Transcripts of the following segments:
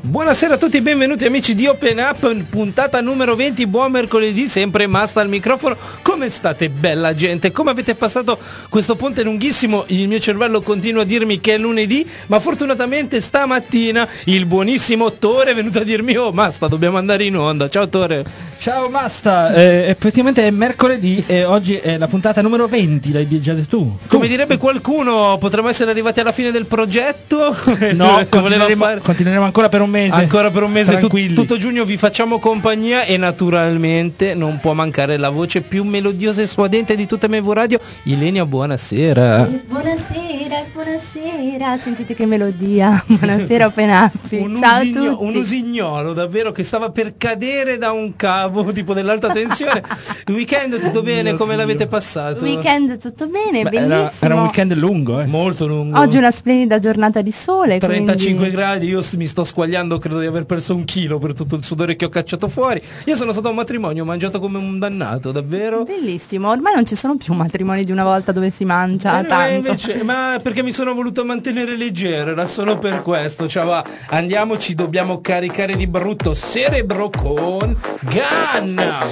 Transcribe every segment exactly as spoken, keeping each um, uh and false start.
Buonasera a tutti, benvenuti amici di Open Up, puntata numero venti, buon mercoledì, sempre Masta al microfono. Come state, bella gente? Come avete passato questo ponte lunghissimo? Il mio cervello continua a dirmi che è lunedì, ma fortunatamente stamattina il buonissimo Tore è venuto a dirmi: oh Masta, dobbiamo andare in onda. Ciao Tore. Ciao Masta, eh, effettivamente è mercoledì e oggi è la puntata numero venti, l'hai già detto tu. Come direbbe qualcuno, potremmo essere arrivati alla fine del progetto. No, continueremo, fare... continueremo ancora per un mese. Ancora per un mese, Tut- tutto giugno vi facciamo compagnia e naturalmente non può mancare la voce più melodiosa e suadente di tutta M V Radio, Ilenia, buonasera. Eh, buonasera, buonasera, sentite che melodia. Buonasera Open Up. un, Ciao usigno- a tutti. un usignolo davvero che stava per cadere da un cavo tipo dell'alta tensione. Il weekend tutto bene? Come l'avete passato? Weekend tutto bene, Beh, bellissimo. Era, era un weekend lungo, eh. Molto lungo. Oggi una splendida giornata di sole. trentacinque quindi... gradi, io mi sto squagliando, credo di aver perso un chilo per tutto il sudore che ho cacciato fuori. Io sono stato a un matrimonio, ho mangiato come un dannato, davvero. Bellissimo, ormai non ci sono più matrimoni di una volta dove si mangia Eh, no, tanto. invece, ma perché mi sono voluto mantenere leggero, era solo per questo. Ciao, va, andiamo, ci dobbiamo caricare di brutto cerebro con Gun.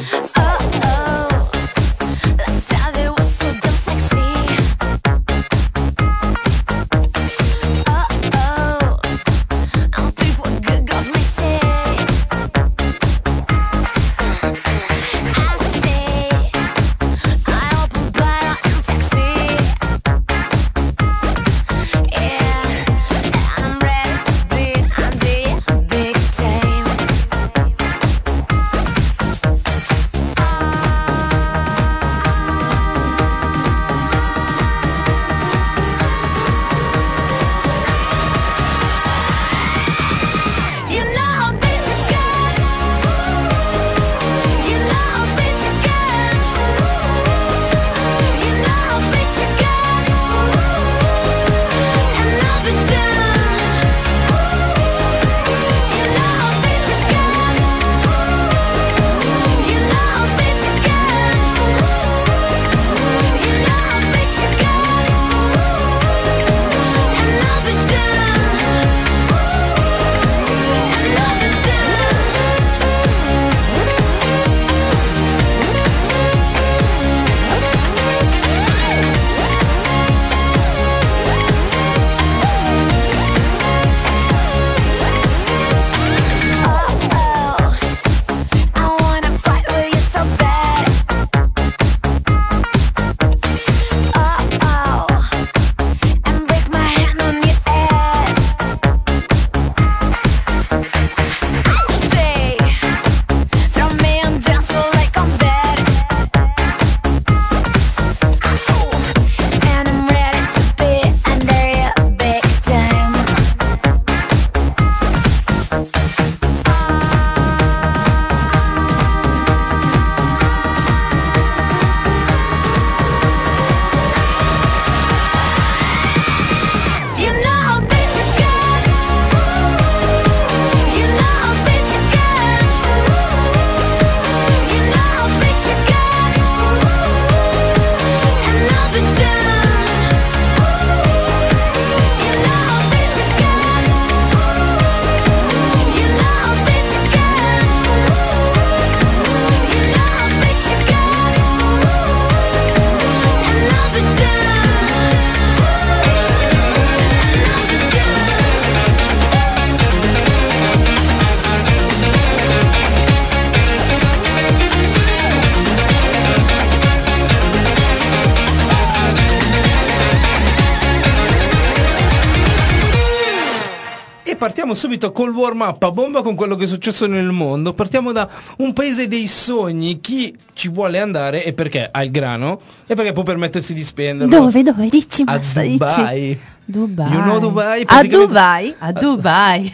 Partiamo subito col warm up a bomba con quello che è successo nel mondo. Partiamo da un paese dei sogni. Chi ci vuole andare e perché ha il grano e perché può permettersi di spenderlo. Dove, dove? Dici, a Massa, Dubai. dici. Dubai. You know Dubai? A Dubai, a Dubai.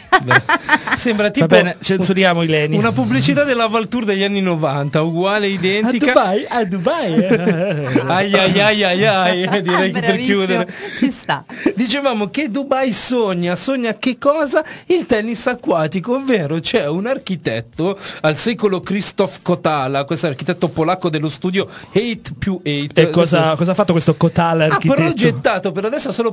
Sembra tipo Va bene, censuriamo Ilenia. una pubblicità della Valtour degli anni novanta, uguale, identica. A Dubai, a Dubai. ai ai ai ai ai, direi che per chiudere. Ci sta. Dicevamo che Dubai sogna, sogna che cosa? Il tennis acquatico, ovvero c'è un architetto al secolo Krzysztof Kotala, questo architetto polacco dello studio otto più otto. E cosa, cosa ha fatto questo Kotala Ha architetto? progettato, per adesso ha solo progettato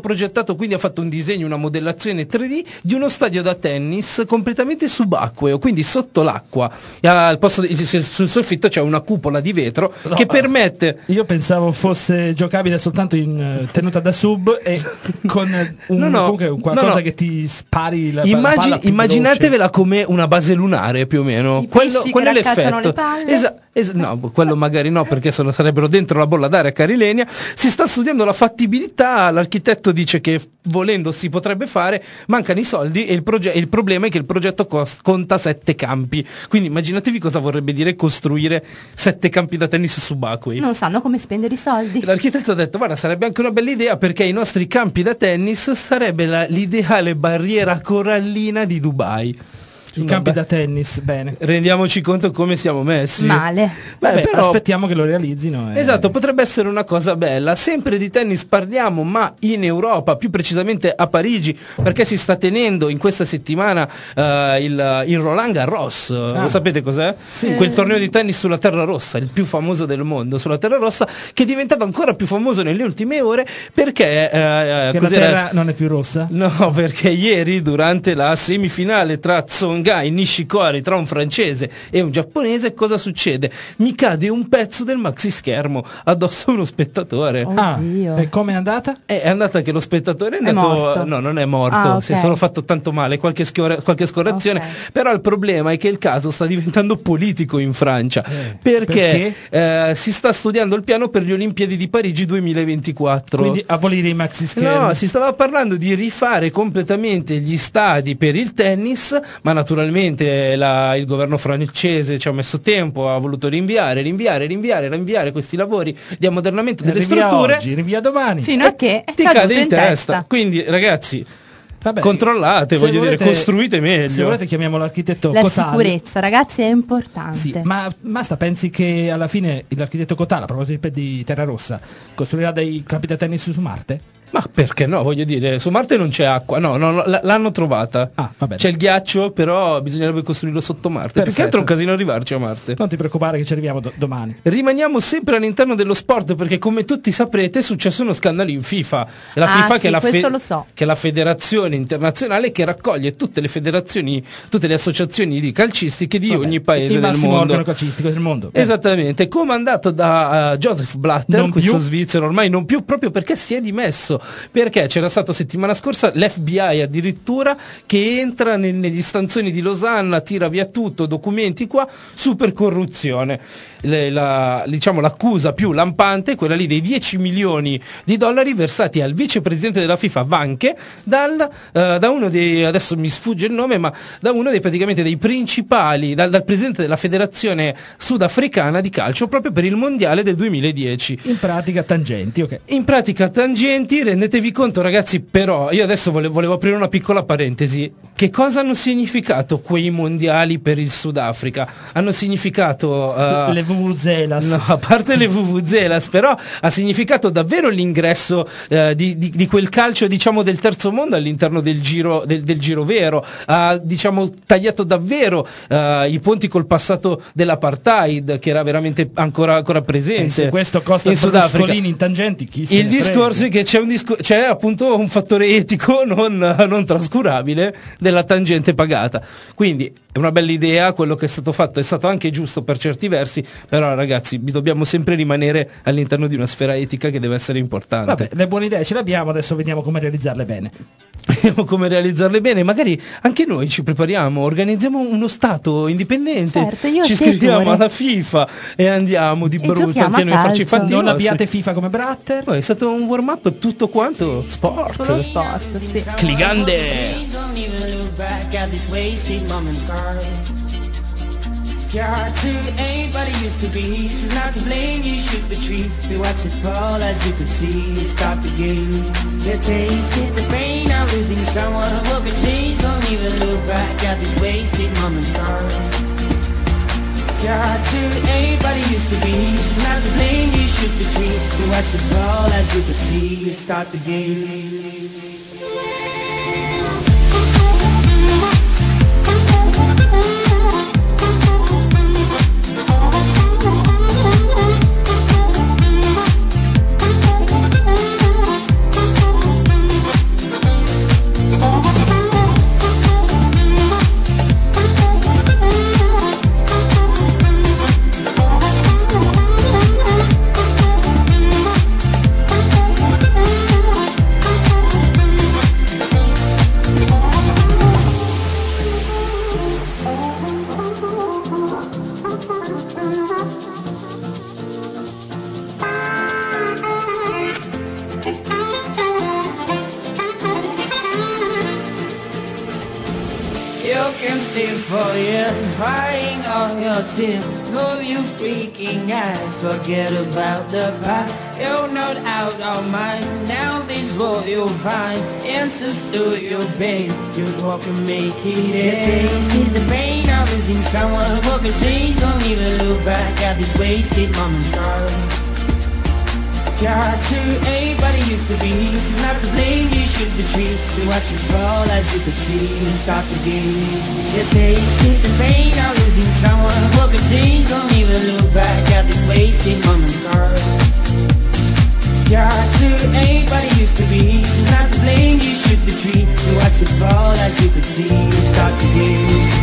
pensato, quindi ha fatto un disegno, una modellazione tre D di uno stadio da tennis completamente subacqueo, quindi sotto l'acqua. Al posto di, sul soffitto c'è una cupola di vetro No, che permette... Io pensavo fosse giocabile soltanto in eh, tenuta da sub e con un, No, no, comunque un qualcosa no, no. che ti spari la, Immagi- la palla più immaginatevela come una base lunare più o meno. I Quello, pesci quello che è raccattano l'effetto. le palle. Esa- es- no, quello magari no, perché sono, sarebbero dentro la bolla d'aria carilenia. Si sta studiando la fattibilità. L'architetto dice che volendo si potrebbe fare, mancano i soldi e il, proge- il problema è che il progetto cost- conta sette campi. Quindi immaginatevi cosa vorrebbe dire costruire sette campi da tennis subacquei. Non sanno come spendere i soldi. L'architetto ha detto, guarda, sarebbe anche una bella idea perché i nostri campi da tennis sarebbe la- l'ideale barriera corallina di Dubai. I campi da tennis, bene. Rendiamoci conto come siamo messi. Male. Beh, Vabbè, però- aspettiamo che lo realizzino. e- Esatto, potrebbe essere una cosa bella. Sempre di tennis parliamo, ma in Europa, più precisamente a Parigi, perché si sta tenendo in questa settimana eh, il, il Roland Garros. Ah. Lo sapete cos'è? Sì. Quel torneo di tennis sulla terra rossa, il più famoso del mondo sulla terra rossa, che è diventato ancora più famoso nelle ultime ore perché... eh, Che la cos'era? terra non è più rossa? No, perché ieri durante la semifinale tra Tsonga e Nishikori, tra un francese e un giapponese, cosa succede? Mi cade un pezzo del maxi schermo addosso a uno spettatore. Oh. Ah, Dio. e come è andata? È andata che lo spettatore è È andato... morto. No, non è morto, Ah, ok. si è solo fatto tanto male, qualche, schiora- qualche scorrazione. Ok. Però il problema è che il caso sta diventando politico in Francia. Eh, perché eh, si sta studiando il piano per le Olimpiadi di Parigi duemilaventiquattro. Quindi abolire i maxi schermi. No, si stava parlando di rifare completamente gli stadi per il tennis, ma naturalmente la- il governo francese ci ha messo tempo, ha voluto rinviare, rinviare, rinviare, rinviare questi lavori di ammodernamento delle rinvia strutture. oggi, rinvia domani. Fino a che è Ti caduto cade in, in testa. testa. Quindi, ragazzi, Vabbè, controllate, se voglio volete- dire, costruite meglio. Se volete chiamiamo l'architetto La Cotal. sicurezza, ragazzi, è importante. Sì, ma basta, pensi che alla fine l'architetto Cotal, a proposito di Terra Rossa, costruirà dei campi da tennis su Marte? Ma perché no? Voglio dire, su Marte non c'è acqua, no, no, no, l- l'hanno trovata. Ah, va bene. C'è il ghiaccio, però bisognerebbe costruirlo sotto Marte. Più che Perfetto. altro è un casino arrivarci a Marte. Non ti preoccupare che ci arriviamo do- domani. Rimaniamo sempre all'interno dello sport perché come tutti saprete è successo uno scandalo in FIFA. La Ah, FIFA sì, che, è la questo lo so. che è la federazione internazionale che raccoglie tutte le federazioni, tutte le associazioni di calcistiche di Vabbè, ogni paese il del massimo mondo. organo calcistico del mondo. Eh, Esattamente, comandato da uh, Joseph Blatter, Non questo più. svizzero ormai non più, proprio perché si è dimesso, perché c'era stato settimana scorsa l'F B I addirittura che entra ne- negli stanzoni di Losanna, tira via tutto, documenti qua, super corruzione. Le- la- diciamo l'accusa più lampante è quella lì dei dieci milioni di dollari versati al vicepresidente della FIFA Vanche dal, eh, da uno dei, adesso mi sfugge il nome, ma da uno dei praticamente dei principali, dal, dal presidente della federazione sudafricana di calcio proprio per il mondiale del duemiladieci. In pratica tangenti, ok. In pratica tangenti, rendetevi conto ragazzi, però io adesso volevo, volevo aprire una piccola parentesi. Che cosa hanno significato quei mondiali per il Sudafrica? Hanno significato... eh, Le vuvuzelas. No, a parte le vuvuzelas, però ha significato davvero l'ingresso eh, di, di- di quel calcio, diciamo, del terzo mondo all'interno del giro, del, del giro vero. Ha, diciamo, tagliato davvero eh, i ponti col passato dell'apartheid, che era veramente ancora, ancora presente. E se questo costa in Sudafrica. Berluscolini in tangenti, chi se Il ne discorso frega. è che c'è, un disco- c'è appunto un fattore etico non, non trascurabile della tangente pagata. Quindi è una bella idea, quello che è stato fatto è stato anche giusto per certi versi, però ragazzi vi dobbiamo sempre rimanere all'interno di una sfera etica che deve essere importante. Vabbè, le buone idee ce le abbiamo, adesso vediamo come realizzarle bene. Vediamo come realizzarle bene, magari anche noi ci prepariamo, organizziamo uno stato indipendente, Certo, io ci e te, iscriviamo Giure. alla FIFA e andiamo di E brutto giochiamo anche a noi a farci i calcio. fatti Non nostri. abbiate FIFA come Bratter. Poi è stato un warm up tutto quanto sport. Solo sport, sì. Cligande. Please don't even look back at this wasted moment's scar. If your heart to anybody used to be, she's not to blame, you should retreat. We watch it fall as you could see, stop the game. You tasted the pain of losing someone who will change. Don't even look back at this wasted moment's scar. If your heart to anybody used to be, she's not to blame, you should retreat. We watch it fall as you could see, start the game. and stay for years, crying all your tears. Move your freaking eyes, forget about the past. You're not out of mind, now this what you'll find. Answers to your pain, just walk and make it end. Tasted the pain of losing someone who could change. Don't even look back at this wasted moments gone. You're too anybody used to be, so not to blame, you should retreat. We watch it fall as you could see, and start the game. You tasted the pain of losing someone who could change. Don't even look back at this wasted moments gone. You're too anybody used to be, so not to blame, you should retreat. We watch it fall as you could see, and start the game.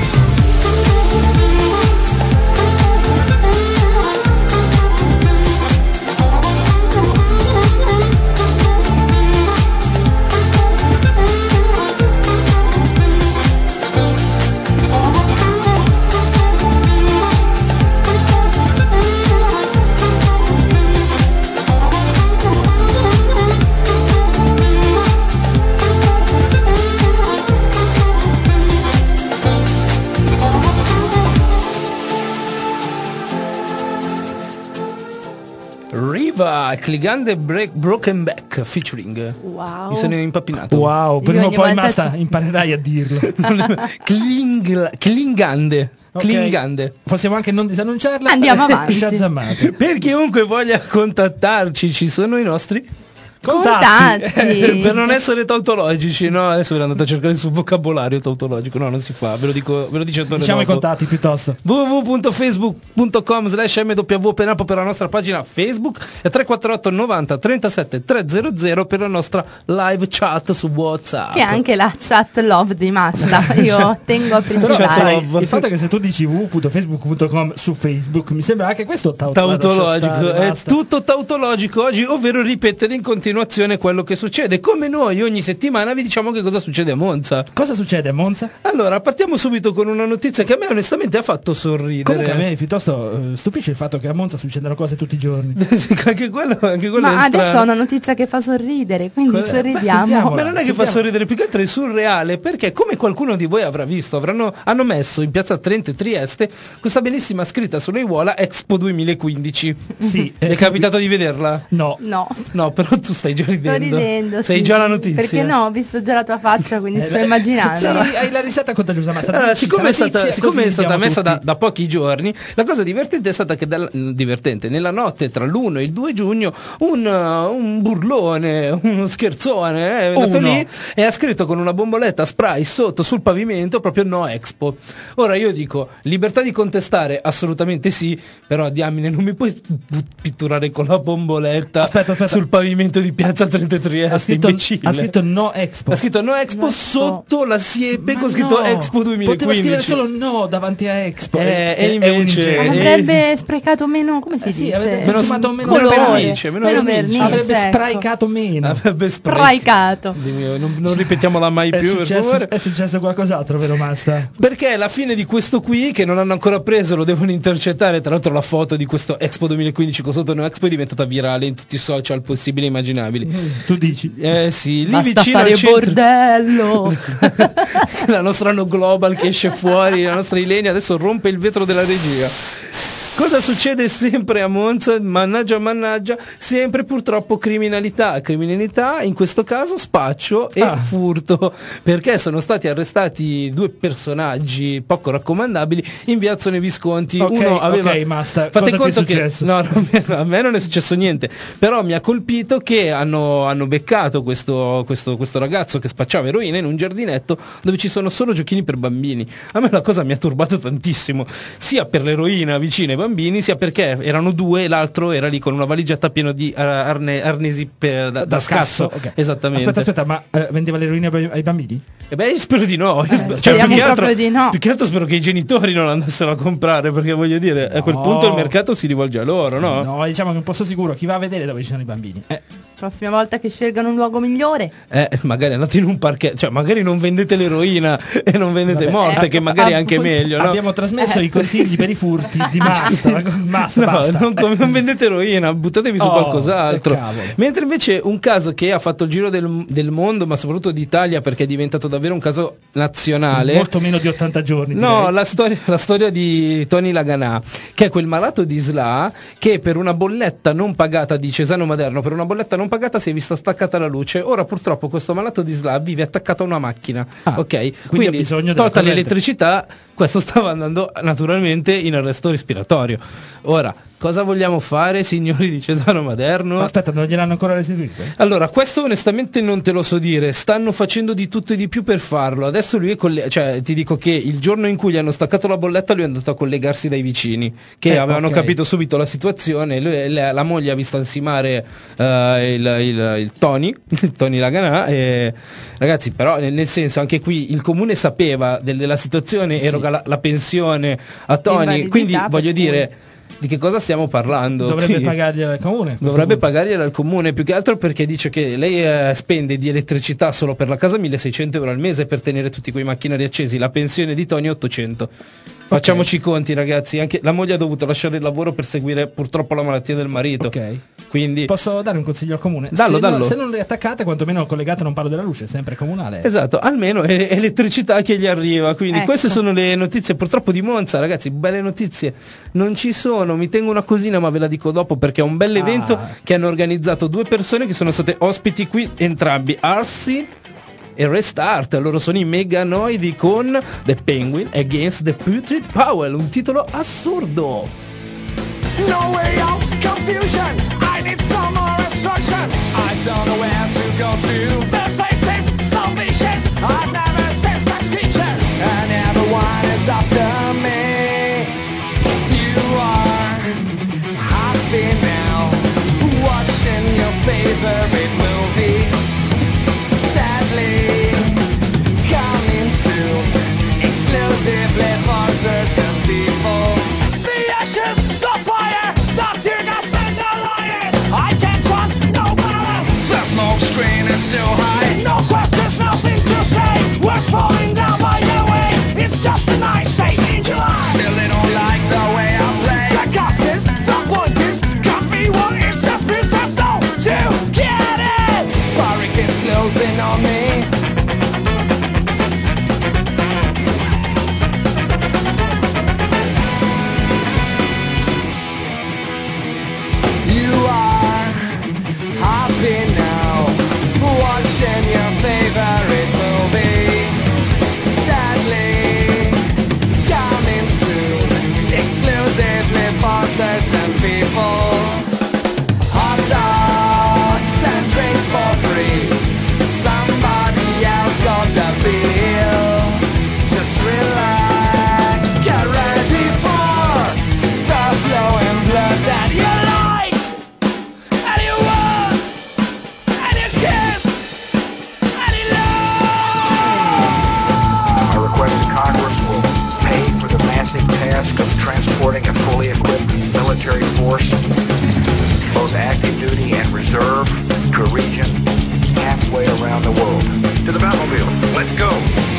Riva, Cligande Break, Broken Back featuring. Wow. Mi sono impappinato. Wow, prima o ogni poi volta- basta, imparerai a dirlo. Kling, Klingande. Ok. Klingande. Possiamo anche non disannunciarla. Andiamo avanti. Shazammate. Per chiunque voglia contattarci, ci sono i nostri Contatti. per non essere tautologici, no? Adesso ve andate a cercare sul vocabolario tautologico, no, non si fa, ve lo dico, ve lo dice Antonio Diciamo i dopo. contatti piuttosto. w w w punto facebook punto com slash m w penapo per la nostra pagina Facebook e tre quattro otto novanta trentasette trecento per la nostra live chat su WhatsApp. Che è anche la chat love di Mazda. Io tengo a Però Cioè, precisare. sai, love. il fatto che se tu dici w w w punto facebook punto com su Facebook, mi sembra anche questo tau- Tautologico, lascia stare, è basta. tutto tautologico oggi, ovvero ripetere in continuazione quello che succede, come noi ogni settimana vi diciamo che cosa succede a Monza. Cosa succede a Monza? Allora, partiamo subito con una notizia che a me onestamente ha fatto sorridere. Comunque a me piuttosto eh, stupisce il fatto che a Monza succedano cose tutti i giorni. anche quello, anche quello Ma è stra- adesso ho una notizia che fa sorridere, quindi Quella- sorridiamo. Beh, sentiamo. Ma non è che fa Sentiamo. sorridere, più che altro è surreale, perché come qualcuno di voi avrà visto, avranno, hanno messo in piazza Trento e Trieste questa bellissima scritta sulle aiuola Expo duemilaquindici. Sì. Ti è capitato di vederla? No. No, No, però tu stai già sto ridendo. ridendo. Sei sì. già la notizia. Perché no, ho visto già la tua faccia, quindi sto Eh, immaginando. Sì, hai la risata contagiosa, ma Allora, siccome è stata, siccome è stata messa da, da da pochi giorni, la cosa divertente è stata che dal- divertente, nella notte tra l'uno e il due giugno un, uh, un burlone, uno scherzone è venuto Uno. lì e ha scritto con una bomboletta spray sotto sul pavimento proprio no Expo. Ora io dico, libertà di contestare assolutamente sì, però diamine non mi puoi pu- pitturare con la bomboletta Aspetta, aspetta. sul pavimento di piazza Trento e Trieste, ha scritto, imbecille. ha scritto no Expo. Ha scritto no Expo No Expo. sotto la siepe Ma con scritto no, Expo duemilaquindici. Poteva scrivere solo no davanti a Expo. Eh, È- e è invece- un ingenuo. eh, Avrebbe sprecato meno, come si Eh sì, dice? avrebbe Meno fumato meno colore, vernice, meno meno vernice. vernice, Avrebbe ecco. spraicato meno. Avrebbe spray- Spraicato. Dio, non, non ripetiamola mai È più, per successo, favore. è successo qualcos'altro, vero Masta? Perché alla fine di questo qui, che non hanno ancora preso, lo devono intercettare. Tra l'altro la foto di questo Expo duemilaquindici con sotto no Expo è diventata virale in tutti i social possibili e immaginabili. Tu dici. Eh sì, lì Basta vicino fare al centro, bordello. la nostra No Global che esce fuori, la nostra Ilenia adesso rompe il vetro della regia. Cosa succede sempre a Monza? Mannaggia, mannaggia, sempre purtroppo criminalità. Criminalità, in questo caso spaccio e Ah. furto, perché sono stati arrestati due personaggi poco raccomandabili in via Azzone Visconti. Ok, Uno aveva... ok, basta. Fate Cosa ti è conto che... successo? No, no, a me non è successo niente, però mi ha colpito che hanno, hanno beccato questo, questo, questo ragazzo che spacciava eroina in un giardinetto dove ci sono solo giochini per bambini. A me la cosa mi ha turbato tantissimo, sia per l'eroina vicina ai bambini, sia perché erano due e l'altro era lì con una valigetta piena di uh, arne- arnesi per, da, da scasso. ok. Esattamente. Aspetta, aspetta, ma eh, vendeva l'eroina ai ai bambini? E beh, io spero di no. Io sper- cioè, speriamo più, che altro, proprio di no. più che altro spero che i genitori non andassero a comprare, perché voglio dire, a quel No. punto il mercato si rivolge a loro, no? No, diciamo che è un posto sicuro. Chi va a vedere dove ci sono i bambini? Eh. Prossima volta che scelgano un luogo migliore. Eh, magari andate in un parchetto, cioè magari non vendete l'eroina e non vendete Vabbè, morte, eh, che magari è anche appunto. meglio, no? Abbiamo trasmesso Eh. i consigli per i furti di Masta. Basta, No, basta. non, non vendete eroina, buttatevi su Oh, qualcos'altro. che cavolo. Mentre invece un caso che ha fatto il giro del, del mondo, ma soprattutto d'Italia, perché è diventato davvero un caso nazionale. Molto meno di ottanta giorni. No, direi. la storia, la storia di Tony Laganà, che è quel malato di S L A che per una bolletta non pagata di Cesano Maderno, per una bolletta non pagata si è vista staccata la luce. Ora purtroppo questo malato di S L A vive attaccato a una macchina. Ah, ok? quindi ha bisogno della tolta corrente. l'elettricità, questo stava andando naturalmente in arresto respiratorio. Ora, cosa vogliamo fare, signori di Cesano Maderno? Ma aspetta, non gliel'hanno ancora restituito? Allora, questo onestamente non te lo so dire, stanno facendo di tutto e di più per farlo. Adesso lui è colle- cioè ti dico che il giorno in cui gli hanno staccato la bolletta lui è andato a collegarsi dai vicini che Eh, avevano ok. capito subito la situazione. Lui- la, la moglie ha visto ansimare eh, il, il- il Tony, il Tony Laganà e ragazzi, però nel, nel senso anche qui il comune sapeva del- della situazione, eroga la, la pensione a Tony, Invalidità, quindi per voglio cui. dire di che cosa stiamo parlando? Dovrebbe Qui- pagargliela il comune. a questo Dovrebbe punto. pagargliela al comune, più che altro perché dice che lei eh, spende di elettricità solo per la casa milleseicento euro al mese per tenere tutti quei macchinari accesi, la pensione di Tony è ottocento. Facciamoci i conti ragazzi, anche la moglie ha dovuto lasciare il lavoro per seguire purtroppo la malattia del marito. Ok. Quindi Posso dare un consiglio al comune? Dallo, se, dallo. Non, se non le attaccate, quantomeno collegate, non parlo della luce, è sempre comunale. esatto, almeno è elettricità che gli arriva. Quindi Ecco. queste sono le notizie purtroppo di Monza, ragazzi. Belle notizie non ci sono. Mi tengo una cosina, ma ve la dico dopo perché è un bel evento Ah. che hanno organizzato due persone che sono state ospiti qui, entrambi, Arsi e Restart. Loro sono i Meganoidi con The Penguin Against the Putrid Powell, un titolo assurdo. No way out, confusion. I need some more instruction. I don't know where to go to. The place is so vicious. I've never seen such creatures. And everyone is after me. You are happy now, watching your favorite movie. Deadly, coming soon, exclusively for certain people. The ashes, the fire, the tear gas and the liars. I can't run, no balance. The smoke screen is too high. No questions, nothing to say. Words falling down by the way. It's just a nice day in July. Still they don't like the way I play. The gases, the point is, can't be what it's just business. Don't you get it? Barrick is closing on me. You are happy now, watching your favorite movie. Deadly, coming soon, exclusively for certain people. Hot dogs and drinks for free. Somebody else got the bill. Just relax, get ready for the flowing blood that you like, and you want, and you kiss, and you love. I request Congress will pay for the massive task of transporting a fully equipped military force, both active duty and reserve, to a region halfway around the world. To the Batmobile, let's go!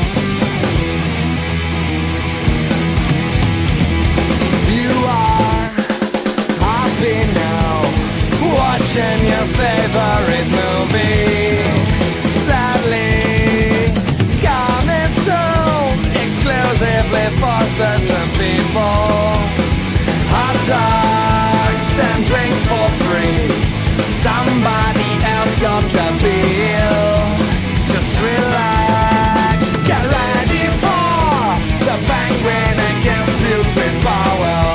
You are happy now, watching your favorite movie. Sadly, coming soon, exclusively for certain people. Hot dogs and drinks for free. Somebody else got the bill. Just relax, get ready for the penguin against putrid power.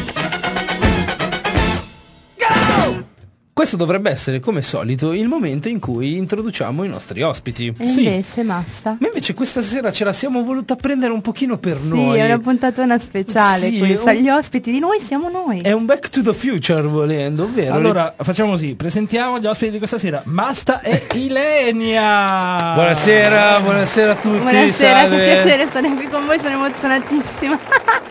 Go! Questo dovrebbe essere, come solito, il momento in cui introduciamo i nostri ospiti. E invece basta. Ma invece questa sera ce la siamo voluta prendere un pochino per Sì, noi. è una puntatona speciale Sì, questa. un- Gli ospiti di noi siamo noi. È un back to the future volendo, ovvero Allora, facciamo così, presentiamo gli ospiti di questa sera, Masta e Ilenia. buonasera, buonasera a tutti. Buonasera, che salve. piacere stare qui con voi, sono emozionatissima.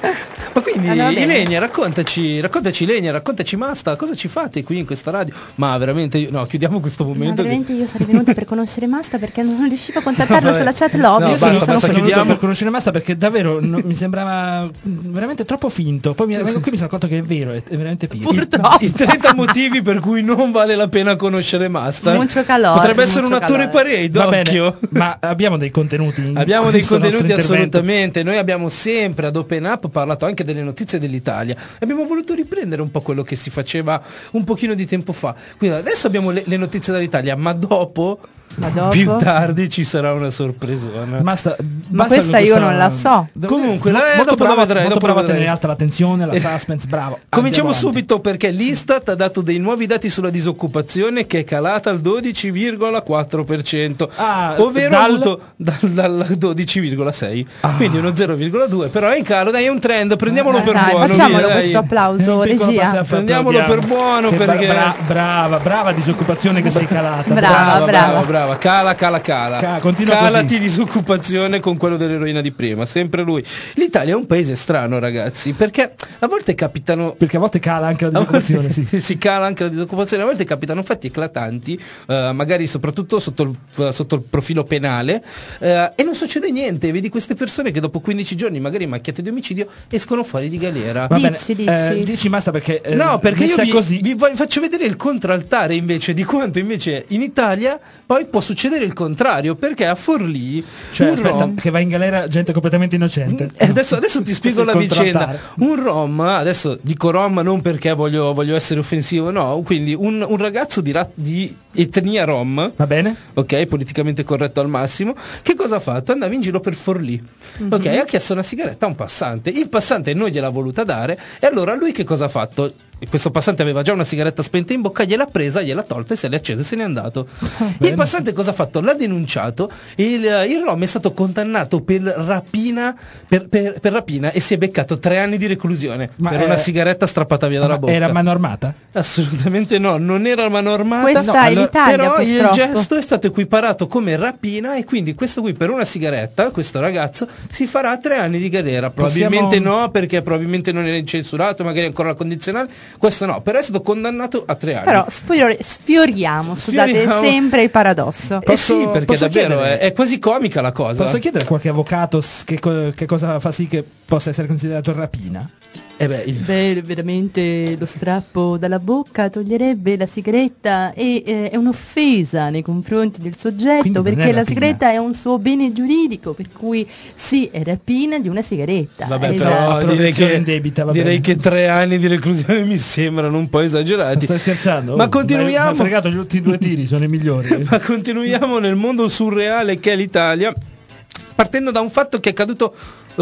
Ma quindi Allora, bene. Ilenia, raccontaci, raccontaci Ilenia, raccontaci Masta, cosa ci fate qui in questa radio? Ma veramente, io- no, chiudiamo questo Ma momento. che- veramente io sarei venuta per conoscere Masta perché non riuscivo a contattarlo Vabbè. sulla chat lobby. No, Io Io basta, sono, sono basta, sono venuto chiudiamo. per conoscere Masta perché davvero no- mi sembrava mm, veramente troppo finto. Poi mi vengo qui mi sono accorto che è vero, è, è veramente pieno. Purtroppo. I trenta motivi per cui non vale la pena conoscere Masta. Mucho calore, Potrebbe essere un mucho attore calore. parade, Va bene, occhio. ma abbiamo dei contenuti. in Abbiamo dei questo nostro contenuti intervento. assolutamente. Noi abbiamo sempre ad Open Up parlato anche delle notizie dell'Italia. Abbiamo voluto riprendere un po' quello che si faceva un pochino di tempo fa. Quindi adesso abbiamo le, le notizie dall'Italia, ma dopo, Ma dopo? più tardi ci sarà una sorpresona. Basta, Ma basta questa con io non la so. Comunque, Mo- eh, molto dopo bravo, lo vedrai, molto dopo lo bravo a vedrai. tenere alta la tensione, la suspense, bravo. Cominciamo Andiamo avanti. subito perché l'Istat ha dato dei nuovi dati sulla disoccupazione che è calata al dodici virgola quattro per cento, Ah, ovvero dal- ha avuto dal, dal dodici virgola sei, quindi uno zero virgola due, però è in calo, dai, è un trend, prendiamolo Eh, per dai, buono. facciamolo via, dai. questo applauso, Un piccolo regia. passo- Prendiamolo applaudiamo. per buono, Che bra- perché- bra- brava, brava disoccupazione che sei calata. Brava, Brava, brava, brava. brava, cala, cala, cala. Ca- continua Calati così. disoccupazione con quello dell'eroina di prima, sempre lui. L'Italia è un paese strano, ragazzi, perché a volte capitano Perché a volte cala anche la a volte disoccupazione, sì. si cala anche la disoccupazione, a volte capitano fatti eclatanti, eh, magari soprattutto sotto il, sotto il profilo penale, eh, e non succede niente. Vedi queste persone che dopo quindici giorni, magari macchiate di omicidio, escono fuori di galera. Va bene, Dici, dici. eh, dici basta perché eh, No, perché io messa vi, così vi voglio- faccio vedere il contraltare invece di quanto invece in Italia poi può succedere il contrario, perché a Forlì cioè un aspetta rom- che va in galera gente completamente innocente. Eh, adesso, adesso ti spiego la Questo è il vicenda. contraltare. Un rom, adesso dico rom non perché voglio, voglio essere offensivo, no, quindi un, un ragazzo di, ra- di etnia rom, Va bene? ok, politicamente corretto al massimo, che cosa ha fatto? Andava in giro per Forlì, ok, ha chiesto una sigaretta a un passante, il passante non gliel'ha voluta dare e allora lui che cosa ha fatto? Questo passante aveva già una sigaretta spenta in bocca, gliel'ha presa, gliel'ha tolta e se l'è accesa e se n'è andato. Il passante cosa ha fatto? L'ha denunciato e il, il rom è stato condannato per rapina, per, per- per rapina e si è beccato tre anni di reclusione Ma, per eh, una sigaretta strappata via dalla Ma bocca. era mano armata? Assolutamente no, non era mano armata. Questa No, è allora- l'Italia, però il purtroppo. gesto è stato equiparato come rapina e quindi questo qui per una sigaretta, questo ragazzo, si farà tre anni di galera. Probabilmente Possiamo- no, perché probabilmente non era incensurato, magari ancora la condizionale. Questo no, però è stato condannato a tre anni. Però sfiori- sfioriamo, scusate, Sfioriamo. sempre il paradosso. eh sì, Posso- perché posso davvero chiedere? è, è quasi comica la cosa. Posso chiedere a qualche avvocato s- che, co- che cosa fa sì che possa essere considerato rapina? Eh beh, il- Beh, veramente lo strappo dalla bocca toglierebbe la sigaretta e eh, è un'offesa nei confronti del Quindi soggetto non è perché la rapina. sigaretta è un suo bene giuridico, per cui sì, è rapina di una sigaretta. Vabbè, Esatto. però direi Appropriazione che, indebita, va direi bene. che tre anni di reclusione mi sembrano un po' esagerati. Stai scherzando? Ma Oh, continuiamo. Mi ha fregato gli ultimi due tiri, sono i migliori. Ma continuiamo nel mondo surreale che è l'Italia, partendo da un fatto che è accaduto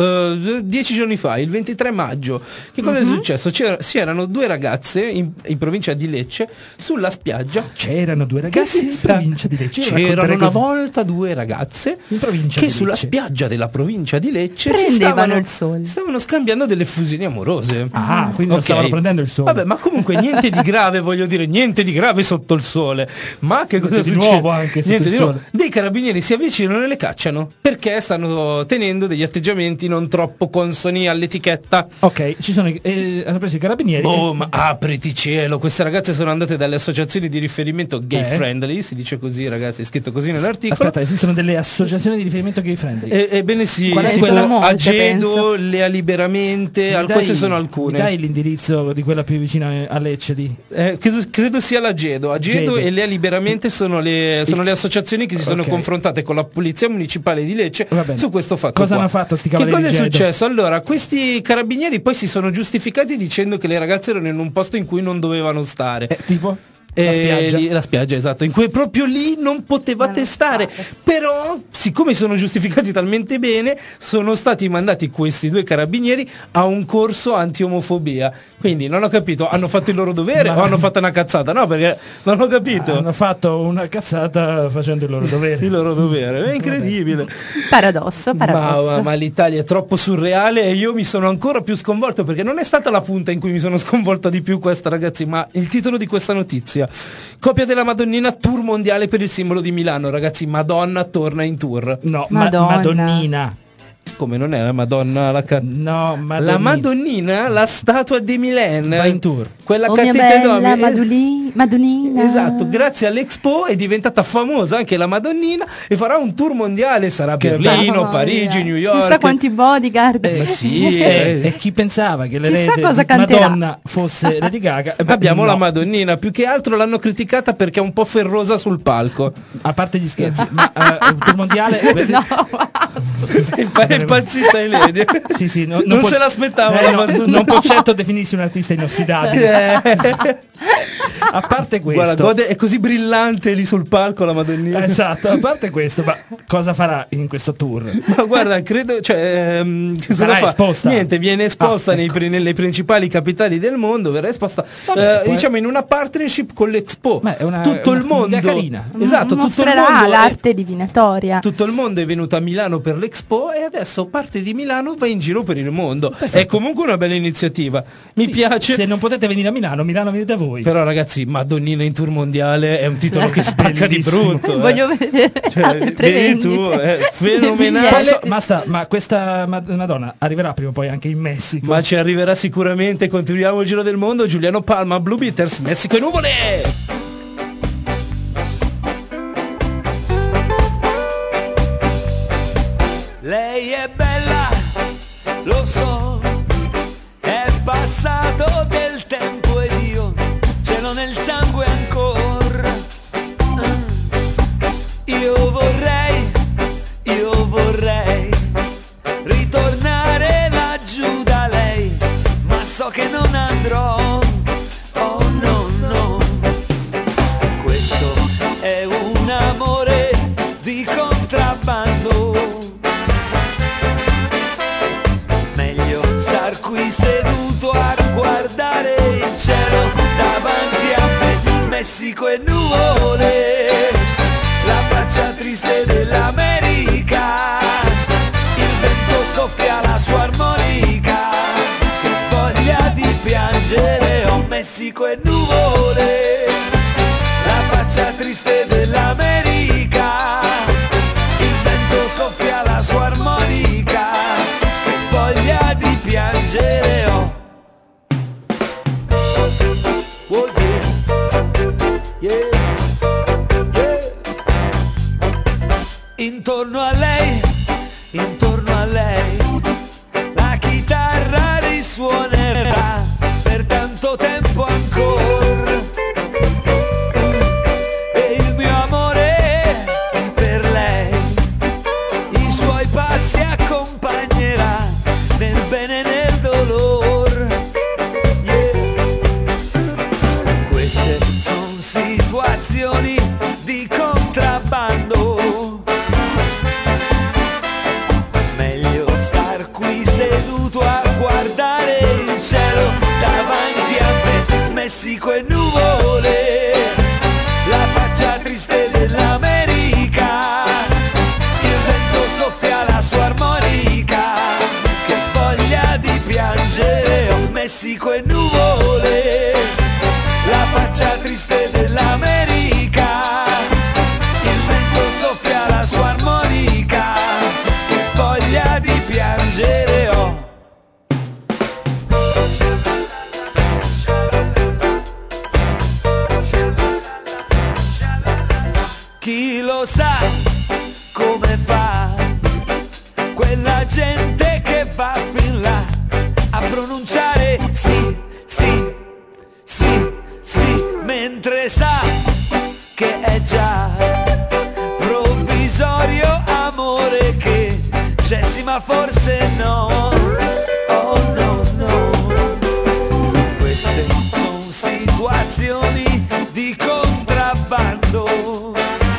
eh, dieci giorni fa, il ventitré maggio. Che cosa è successo? C'era- si erano due ragazze in, in provincia di Lecce sulla spiaggia. C'erano due ragazzi Che in si sta- provincia di Lecce. Io C'erano racconterei una così. volta due ragazze In provincia che di sulla Lecce. spiaggia della provincia di Lecce si Prendevano stavano, il sole. stavano scambiando delle fusioni amorose. Ah, quindi non Ok. stavano prendendo il sole. Vabbè, ma comunque niente di grave, voglio dire, niente di grave sotto il sole. Ma che cosa Niente di succede? nuovo anche sotto Niente il di nuovo. sole. Dei carabinieri si avvicinano e le cacciano perché stanno tenendo degli atteggiamenti non troppo consoni all'etichetta. Ok, ci sono i- eh, hanno preso i carabinieri. Oh, e- ma apriti cielo, queste ragazze sono andate dalle associazioni di riferimento gay Eh? friendly, si dice così, ragazzi, è scritto così nell'articolo. Aspetta, esistono delle associazioni di riferimento gay friendly. E- Ebbene sì, Qual è? quella- Sono molte, Agedo, penso. Lea Liberamente, Mi al- dai- queste sono Mi alcune. dai l'indirizzo di quella più vicina a Lecce lì? Eh, credo, credo sia l'Agedo. Agedo Agedo. e Lea Liberamente sono le, sono le associazioni che si sono Ok. confrontate con la polizia municipale di Lecce Va bene. su questo fatto. Cosa qua. hanno fatto sti Che cavalieri cosa è di Agedo? successo? Allora, questi carabinieri poi si sono giustificati dicendo che le ragazze erano in un posto in cui non dovevano stare. Eh, tipo? Eh, La spiaggia. lì- la spiaggia, esatto, in cui proprio lì non potevate stare. Però, siccome sono giustificati talmente bene, sono stati mandati questi due carabinieri a un corso anti-omofobia. Quindi non ho capito, hanno fatto il loro dovere Ma- o hanno fatto una cazzata? No, perché non ho capito. Hanno fatto una cazzata facendo il loro dovere. Il loro dovere, è incredibile. Paradosso, Ma, paradosso. ma- ma l'Italia è troppo surreale e io mi sono ancora più sconvolto perché non è stata la punta in cui mi sono sconvolta di più questa, ragazzi, ma il titolo di questa notizia. Copia della Madonnina, tour mondiale per il simbolo di Milano, ragazzi, Madonna torna in tour. No, ma- Madonna. Madonnina. Come non è la Madonna? La, ca- No, la Madonnina. Madonnina, la statua di Milan. Va in tour. Quella Oh mia catena bella d'uomo- Maduli- Madonnina. Esatto, grazie all'Expo è diventata famosa anche la Madonnina e farà un tour mondiale, sarà a Che Berlino, bello. Parigi, New Chissà York. quanti bodyguard. Eh sì, E, eh. e chi pensava che Chissà l'erede cosa di canterà. Madonna fosse Lady Gaga? Eh beh, Abbiamo no. la Madonnina, più che altro l'hanno criticata perché è un po' ferrosa sul palco. A parte gli scherzi, ma eh, un tour mondiale No, È impa- è impazzita Ilenia. Sì, sì, no- Non può- se l'aspettava eh, la no, Madonna. non può certo definirsi un artista inossidabile. Eh. A parte questo, Guarda, gode- è così brillante lì sul palco la Madonnina. esatto, a parte questo, ma cosa farà in questo tour? Ma guarda, credo, cioè, ehm, cosa Sarà fa? esposta? Niente, viene esposta Ah, nei pri- nelle principali capitali del mondo, verrà esposta Vabbè, eh, poi- diciamo in una partnership con l'Expo. Ma è una- tutto una- il mondo, un'idea carina. esatto, tutto il mostrerà mondo è- l'arte divinatoria. tutto il mondo è venuto a Milano per l'Expo e adesso parte di Milano va in giro per il mondo. È comunque una bella iniziativa. Mi piace. Se non potete venire a Milano, Milano venite a voi. Però ragazzi, Madonnina in tour mondiale è un titolo che spacca di Bellissimo. brutto. eh. Voglio vedere Cioè, alle vedi prevendite. tu, è Dei fenomenale. biglietti. Posso- ma, sta- ma questa ma- Madonna arriverà prima o poi anche in Messico. Ma ci arriverà sicuramente. Continuiamo il giro del mondo. Giuliano Palma, Blue Beaters, Messico e nuvole. Lei è bella, lo so, è passato del tempo ed io ce l'ho nel sangue ancora. Ah. Io vorrei, io vorrei ritornare laggiù da lei, ma so che non andrò. Oh no, no. Questo è un amore di contrabbando. Meglio star qui seduto a guardare il cielo davanti a me, Messico e nuvole, la faccia triste dell'America, il vento soffia la sua armonica, che voglia di piangere, oh Messico e nuvole, la faccia triste dell'America, il vento soffia la sua armonica, voglia di piangere, oh. Oh, yeah. Yeah, yeah. Intorno a lei, intorno a lei, la chitarra risuonerà per tanto tempo ancora. E il mio amore per lei i suoi passi accompagnerà nel bene e nel dolore. Yeah. Queste sono situazioni di contrabbando. Meglio star qui seduto a guardare il cielo davanti a me, Messico e nuvole, la faccia triste dell'America, il vento soffia la sua armonica, che voglia di piangere, oh Messico e nuvole, la faccia triste dell'America, il vento soffia la sua armonica, che voglia di piangere, oh. Chi lo sa come fa quella gente che va fin là a pronunciare sì, sì, sì, sì, mentre sa che è già provvisorio amore che c'è sì ma forse no. Oh no, no. Queste sono situazioni di contrabbando.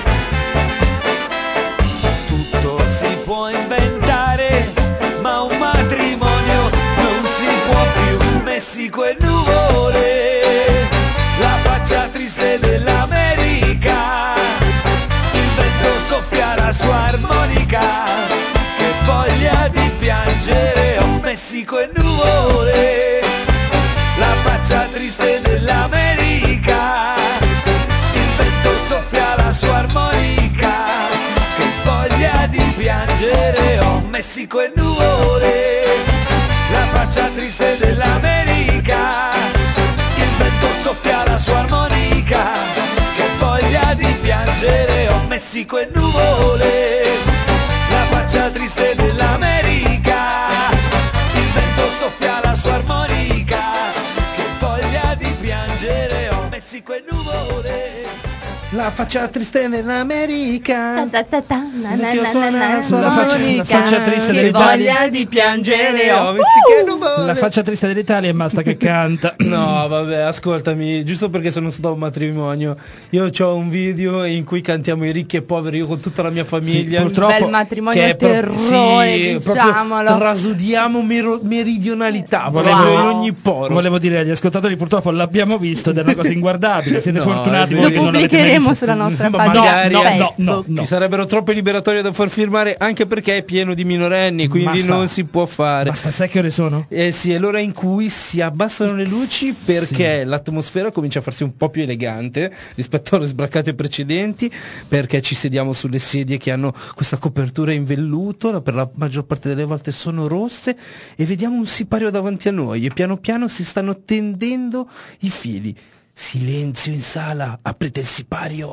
Tutto si può inventare, ma un matrimonio non si può più. Messico e nuvole, la faccia triste dell'America, il vento soffia la sua armonica, che voglia di piangere, oh Messico e nuvole, la faccia triste dell'America, il vento soffia la sua armonica, che voglia di piangere, ho Messico e nuvole, la faccia triste dell'America, il vento soffia la sua armonica, che voglia di piangere, ho Messico e nuvole, la faccia triste dell'America, il vento soffia la sua armonica, che voglia di piangere, ho Messico e nuvole. La faccia triste dell'America. Ta ta ta, na, na, Mettilo na, suona na, la sua la faccia- armonica, la faccia triste che dell'Italia. voglia di piangere, oh. Messico e nuvole. La faccia triste dell'Italia è Masta che canta. No, vabbè, ascoltami, giusto perché sono stato a un matrimonio. Io ho un video in cui cantiamo i ricchi e poveri, io con tutta la mia famiglia. Sì, purtroppo- Bel matrimonio che è pro- terrore, sì, proprio diciamolo. trasudiamo mero- meridionalità, Volevo- proprio in ogni poro. Volevo dire agli ascoltatori, purtroppo l'abbiamo visto ed è una cosa inguardabile. Siete No, fortunati è voi vero. che Lo non l'avete mai pubblicheremo visto. sulla nostra Ma pagina magari- no, no, Facebook. no, no. Ci sarebbero troppe liberatorie da far firmare, anche perché è pieno di minorenni, quindi Basta. non si può fare. Basta, sai che ore sono? Eh sì, è l'ora in cui si abbassano le luci perché l'atmosfera comincia a farsi un po' più elegante rispetto alle sbraccate precedenti, perché ci sediamo sulle sedie che hanno questa copertura in velluto, la- per la maggior parte delle volte sono rosse, e vediamo un sipario davanti a noi e piano piano si stanno tendendo i fili. Silenzio in sala, aprite il sipario.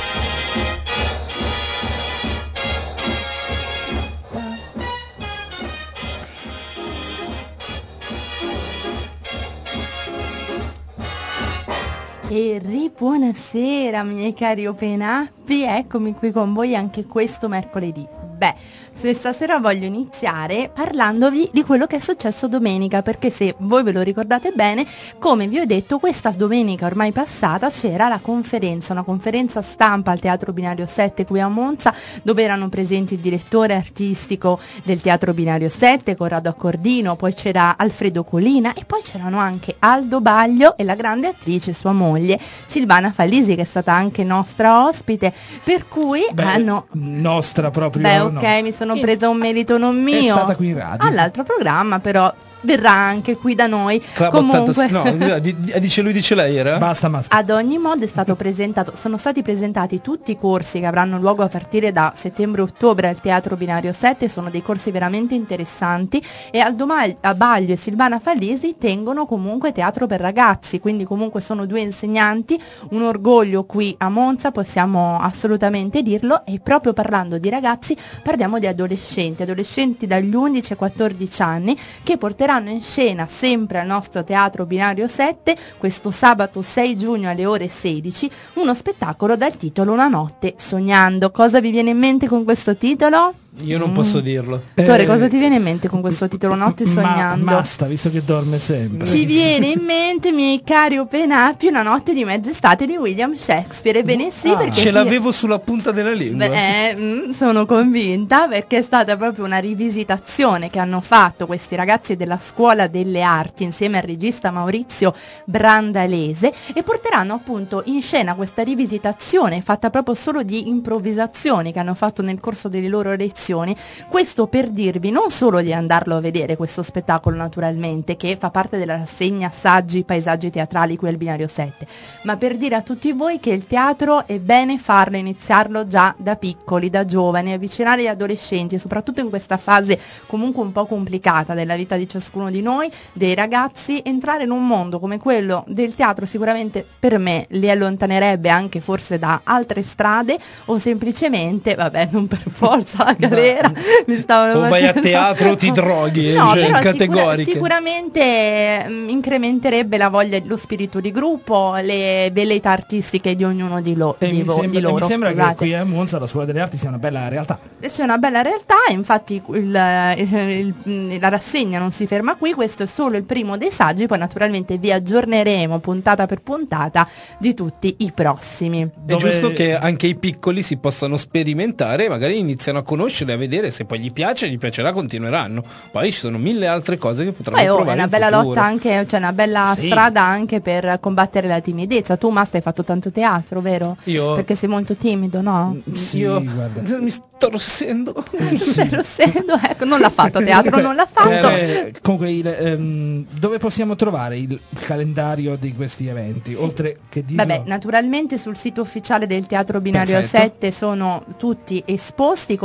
E ri buonasera miei cari Open Appi, eccomi qui con voi anche questo mercoledì. Beh, questa sera voglio iniziare parlandovi di quello che è successo domenica, perché se voi ve lo ricordate bene, come vi ho detto, questa domenica ormai passata c'era la conferenza, una conferenza stampa al Teatro Binario sette qui a Monza, dove erano presenti il direttore artistico del Teatro Binario sette, Corrado Accordino, poi c'era Alfredo Colina e poi c'erano anche Aldo Baglio e la grande attrice, sua moglie, Silvana Fallisi, che è stata anche nostra ospite, per cui Beh, hanno... nostra proprio. Beh, no. ok, mi sono Eh, presa un merito non mio. È stata qui in radio. All'altro programma, però verrà anche qui da noi. Club Comunque, ottanta no, di- di- dice lui, dice lei, era? Basta, basta. ad ogni modo è stato presentato, sono stati presentati tutti i corsi che avranno luogo a partire da settembre-ottobre al Teatro Binario sette, sono dei corsi veramente interessanti, e Aldo Mal- Baglio e Silvana Fallisi tengono comunque teatro per ragazzi, quindi comunque sono due insegnanti, un orgoglio qui a Monza, possiamo assolutamente dirlo, e proprio parlando di ragazzi parliamo di adolescenti, adolescenti dagli undici ai quattordici anni, che porteranno in scena sempre al nostro Teatro Binario sette questo sabato sei giugno alle ore sedici uno spettacolo dal titolo Una notte sognando. Cosa vi viene in mente con questo titolo? Io non posso dirlo. Dottore, Eh, cosa ti viene in mente con questo titolo Notte Ma, sognando? basta, visto che dorme sempre. Ci viene in mente, miei cari Open Appi, Una notte di mezz'estate di William Shakespeare. Ebbene sì, Ah. perché Ce sì, l'avevo sulla punta della lingua. Beh, eh, mm, sono convinta, perché è stata proprio una rivisitazione che hanno fatto questi ragazzi della Scuola delle Arti insieme al regista Maurizio Brandalese, e porteranno appunto in scena questa rivisitazione fatta proprio solo di improvvisazioni che hanno fatto nel corso delle loro lezioni. Questo per dirvi non solo di andarlo a vedere questo spettacolo, naturalmente, che fa parte della rassegna Saggi Paesaggi Teatrali qui al Binario sette, ma per dire a tutti voi che il teatro è bene farlo, iniziarlo già da piccoli, da giovani, avvicinare gli adolescenti, e soprattutto in questa fase comunque un po' complicata della vita di ciascuno di noi, dei ragazzi, entrare in un mondo come quello del teatro sicuramente per me li allontanerebbe anche forse da altre strade, o semplicemente, vabbè, non per forza la galera, mi stavano O vai a facendo- teatro o ti droghi, No, cioè, però sicura- categoriche. sicuramente mm, incrementerebbe la voglia, lo spirito di gruppo, le velleità artistiche di ognuno di, lo- E di mi vo- sembra, di e loro. mi sembra che scusate. qui a Monza la Scuola delle Arti sia una bella realtà. Questa è una bella realtà, e infatti il- il- il- la rassegna non si ferma qui, questo è solo il primo dei saggi, poi naturalmente vi aggiorneremo puntata per puntata di tutti i prossimi. È Dove- giusto che anche i piccoli si possano sperimentare, magari iniziano a conoscere, a vedere se poi gli piace, gli piacerà, continueranno. Poi ci sono mille altre cose che potranno Poi oh, è provare una in bella futuro. lotta anche, cioè una bella Sì. strada anche per combattere la timidezza. Tu Masta hai fatto tanto teatro, vero? Io- Perché sei molto timido, no? Sì, Io guarda. mi sto rossendo. Stai rossendo, ecco, non l'ha fatto teatro, Comunque, non l'ha fatto. eh, comunque, il, ehm, dove possiamo trovare il calendario di questi eventi? Oltre che dirlo... Vabbè, naturalmente sul sito ufficiale del Teatro Binario Perfetto. sette sono tutti esposti, come sono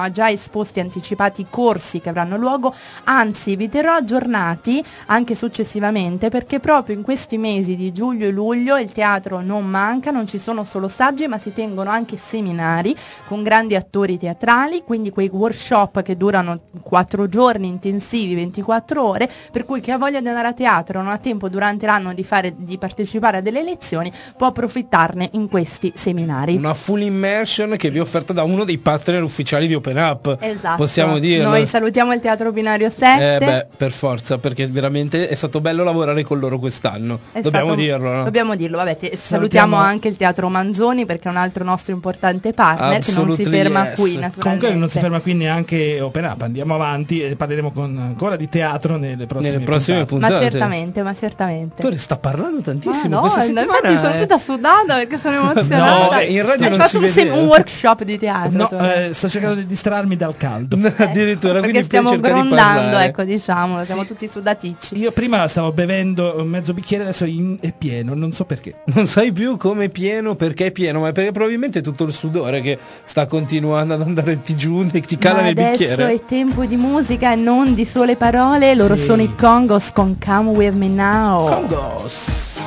ha già esposti anticipati corsi che avranno luogo, anzi vi terrò aggiornati anche successivamente, perché proprio in questi mesi di giugno e luglio il teatro non manca, non ci sono solo saggi ma si tengono anche seminari con grandi attori teatrali, quindi quei workshop che durano quattro giorni intensivi, ventiquattro ore, per cui chi ha voglia di andare a teatro, non ha tempo durante l'anno di, fare, di partecipare a delle lezioni, può approfittarne in questi seminari. Una full immersion che vi è offerta da uno dei partner ufficiali di Open Up. Esatto. Possiamo dirlo. Noi salutiamo il Teatro Binario sette. Eh beh, per forza, perché veramente è stato bello lavorare con loro quest'anno. È Dobbiamo stato- dirlo, no? Dobbiamo dirlo, vabbè, te- Salutiamo- salutiamo anche il Teatro Manzoni, perché è un altro nostro importante partner che non si Absolutely ferma yes. qui, naturalmente. Comunque non si ferma qui neanche Open Up, andiamo avanti e parleremo con, ancora di teatro nelle prossime, Nelle prossime puntate. Ma puntate. certamente, ma certamente. Dottore, sta parlando tantissimo Ah, questa no, settimana. infatti sono eh. tutta sudata perché sono emozionata. No, beh, in radio Hai non fatto si un, vede. sem- un workshop di teatro. No, tu. eh, sto cercando di distrarmi dal caldo. Addirittura, quindi perché stiamo cerca di grondando, parlare. ecco, diciamo, siamo tutti sudaticci. Io prima stavo bevendo un mezzo bicchiere, adesso in- è pieno, non so perché. Non sai più come è pieno, perché è pieno, ma è perché probabilmente è tutto il sudore che sta continuando ad andare giù e ti cala Ma nel adesso bicchiere. è tempo di musica e non di sole parole. Loro Sì. sono i Congos con Come With Me Now. Congos.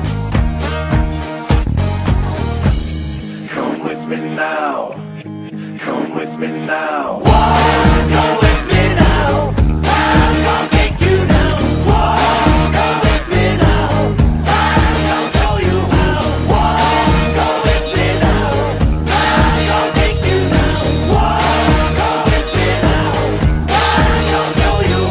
Come with me now. Come with me now. Walk, go with me now. I'm gonna take you down. Walk, go with me now. I'm gonna show you how. Walk, go with me now. I'm gonna take you down. Walk, go with me now. I'm gonna show you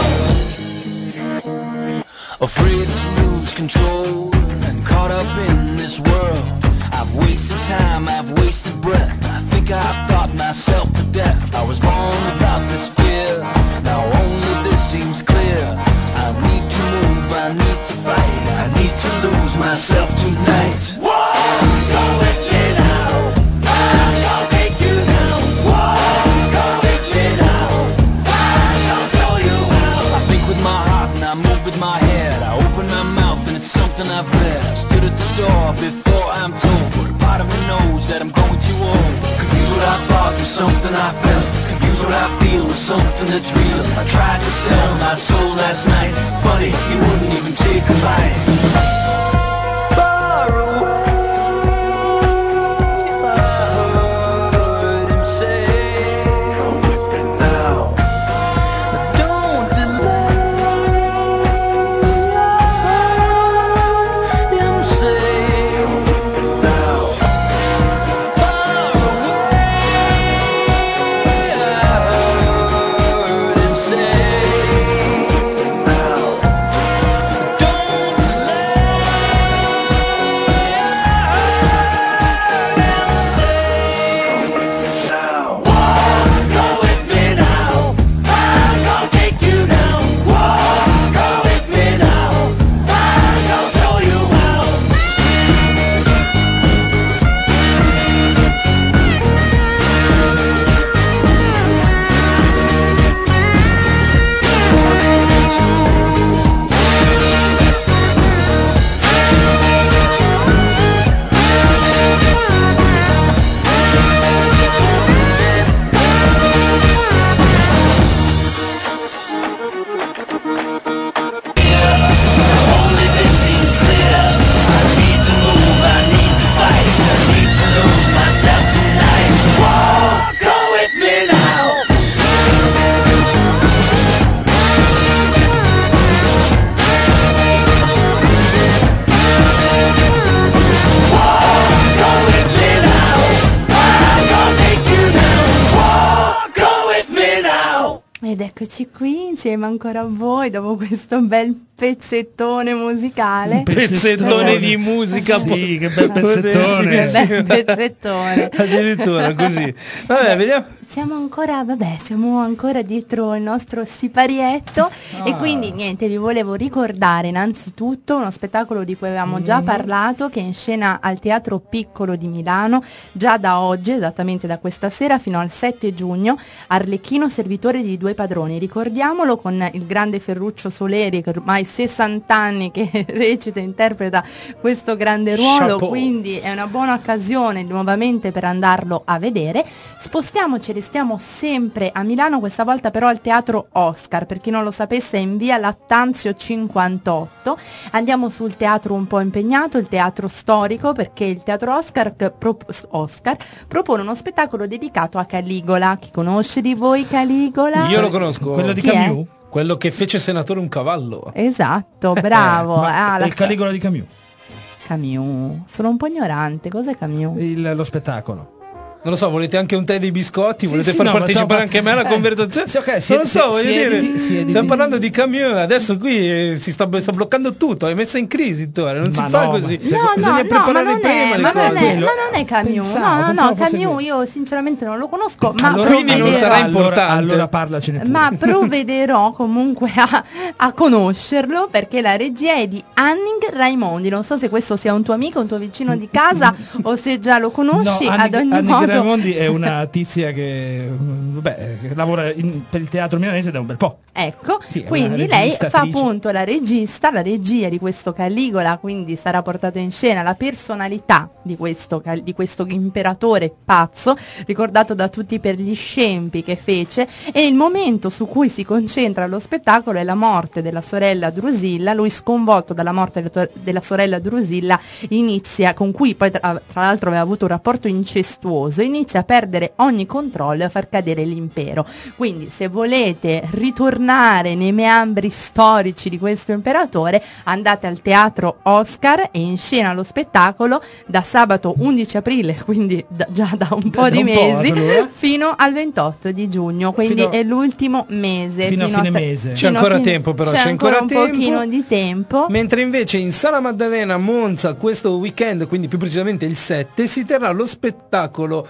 how. Afraid to lose control and caught up in this world. I've wasted time, I've wasted breath. I think I thought myself to death. I was born without this fear. Now only this seems clear. I need to move, I need to fight. I need to lose myself tonight. Walk, go with me now. I'm gonna take you down. Walk, go with me now. I'm gonna show you how. I think with my heart and I move with my head. I open my mouth and it's something I've read. I stood at the store before I'm told, but a part of me knows that I'm going too old. Confused what I thought with something I felt. Confused what I feel with something that's real. I tried to sell my soul last night. Funny, you wouldn't even take a bite. Far away, I heard him say, come with me now. Don't delay. Him say, come with me now. Far away, I heard him say, now. Don't delay. Him say, come with me now. Walk, go with me now. I'm gonna take you down. Walk, go with me now. I'm gonna show you how. Only this seems clear. I need to move, I need to fight. I need to lose myself tonight. Walk, go with me now. Walk, go with me now. I'm gonna take you down. Walk, go with me now. Ed eccoci qui insieme ancora a voi dopo questo bel pezzettone musicale. Pezzettone di musica. Sì, che bel Che pezzettone. bel pezzettone. Addirittura così. Vabbè, vediamo. Siamo ancora, vabbè, siamo ancora dietro il nostro siparietto Ah. e quindi niente, vi volevo ricordare innanzitutto uno spettacolo di cui avevamo già Mm. parlato, che è in scena al Teatro Piccolo di Milano già da oggi, esattamente da questa sera fino al sette giugno, Arlecchino servitore di due padroni. Ricordiamolo con il grande Ferruccio Soleri, che ormai sessanta anni che recita e interpreta questo grande ruolo, Chapeau. quindi è una buona occasione nuovamente per andarlo a vedere. Spostiamoci restiamo sempre a Milano, questa volta però al Teatro Oscar. Per chi non lo sapesse, è in via Lattanzio cinquantotto. Andiamo sul teatro un po' impegnato, il teatro storico, perché il Teatro Oscar, che pro- Oscar propone uno spettacolo dedicato a Caligola. Chi conosce di voi Caligola? Io lo conosco. Quello di Chi è? Camus? Quello che fece senatore un cavallo. Esatto, bravo. Ma Ah, è la il Caligola di Camus, Camus. Sono un po' ignorante, cos'è Camus? il- lo spettacolo. Non lo so, volete anche un tè dei biscotti? Sì, volete sì, far no, ma partecipare stiamo- anche me alla eh, conversazione? sì, ok, si- non lo so, si- voglio si dire. editi- si editi. Stiamo parlando di Camus, adesso qui eh, si sta, sta bloccando tutto, è messa in crisi, tu, non si Ma fa no, così. ma- No, Bisogna no, no, ma preparare non, prima è, le ma, non cose. è, ma non è Camus. Pensavo, no, no, pensavo no, fosse Camus lui. io sinceramente non lo conosco, ma Allora- Quindi non provvederò- sarà allora, importante. allora parlacene pure. ma provvederò comunque a, a conoscerlo, perché la regia è di Anning Raimondi. Non so se questo sia un tuo amico, un tuo vicino di casa o se già lo conosci. No, Ad Anni, ogni Anni modo Raimondi è una tizia che, mm, vabbè, che lavora in- per il teatro milanese da un bel po'. ecco, Sì, è una quindi lei regista, fa attrice. appunto la regista, la regia di questo Caligola, quindi sarà portata in scena la personalità di questo, cal- di questo imperatore pazzo, ricordato da tutti per gli scempi che fece, e il momento su cui si concentra lo spettacolo è la morte della sorella Drusilla. Lui, sconvolto dalla morte de- to- della sorella Drusilla, inizia, con cui poi tra, tra l'altro aveva avuto un rapporto incestuoso, inizia a perdere ogni controllo e a far cadere l'impero. Quindi se volete ritornare nei meandri storici di questo imperatore, andate al Teatro Oscar e in scena lo spettacolo da sabato undici aprile, quindi da- già da un po' Da di un po', mesi, allora. fino al ventotto di giugno, quindi Fino- è l'ultimo mese. fino a fine tre- mese. C'è fino a ancora fine- tempo, però, c'è c'è ancora un tempo. pochino di tempo. Mentre invece in Sala Maddalena, Monza, questo weekend, quindi più precisamente il sette, si terrà lo spettacolo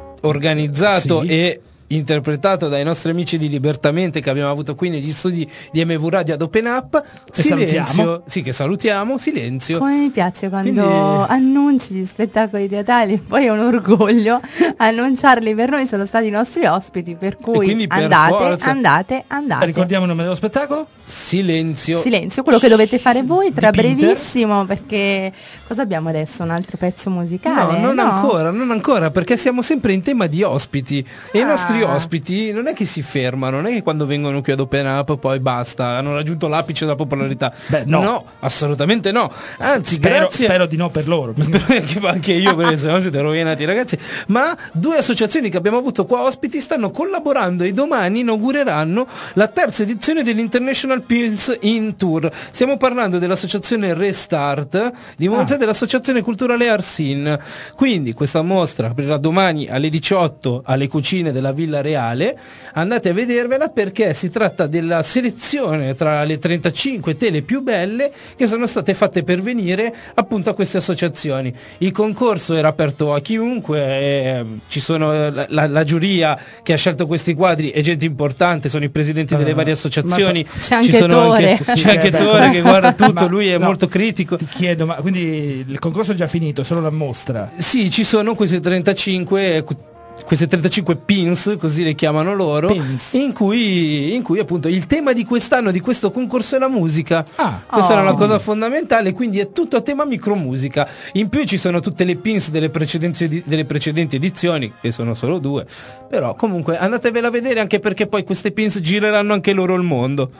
organizzato Sì. e interpretato dai nostri amici di Libertamente che abbiamo avuto qui negli studi di M V Radio ad Open Up. Che Silenzio, salutiamo. sì, che salutiamo, silenzio. Come mi piace quando Quindi- annunci di spettacoli teatrali, poi è un orgoglio annunciarli, per noi sono stati i nostri ospiti, per cui quindi per andate, forza. andate, andate. Ricordiamo il nome dello spettacolo? Silenzio. Silenzio, quello che dovete fare voi tra Di Pinter. brevissimo, perché cosa abbiamo adesso? Un altro pezzo musicale? No, non ancora, non ancora, perché siamo sempre in tema di ospiti e i Ah. nostri ospiti non è che si fermano, non è che quando vengono qui ad Open Up poi basta, hanno raggiunto l'apice della popolarità. Beh, no. assolutamente no. Anzi, Spero, grazie. spero di no per loro. Spero anche, anche io, perché sennò siete rovinati ragazzi. Ma due associazioni che abbiamo avuto qua ospiti stanno collaborando e domani inaugureranno la terza edizione dell'International Pills in Tour. Stiamo parlando dell'associazione Restart di Monza Ah. e dell'associazione culturale Arsin. Quindi questa mostra aprirà domani alle diciotto alle cucine della Villa Reale. Andate a vedervela perché si tratta della selezione tra le trentacinque tele più belle che sono state fatte per venire appunto a queste associazioni. Il concorso era aperto a chiunque, eh, ci sono eh, la, la, la giuria che ha scelto questi quadri e gente importante, sono i presidenti delle Eh, varie ma associazioni. C'è Ci anche sono Tore. anche, Sì, c'è anche eh, beh. Tore che guarda tutto, Ma- lui è no, molto critico. Ti chiedo, ma quindi il concorso è già finito, solo la mostra? Sì, ci sono questi trentacinque queste trentacinque pins, così le chiamano loro, Pins. in cui, in cui appunto il tema di quest'anno di questo concorso è la musica. Ah. Questa Oh. è una cosa fondamentale, quindi è tutto a tema micromusica. In più ci sono tutte le pins delle precedenti, edi- delle precedenti edizioni, che sono solo due, però comunque andatevela a vedere, anche perché poi queste pins gireranno anche loro il mondo.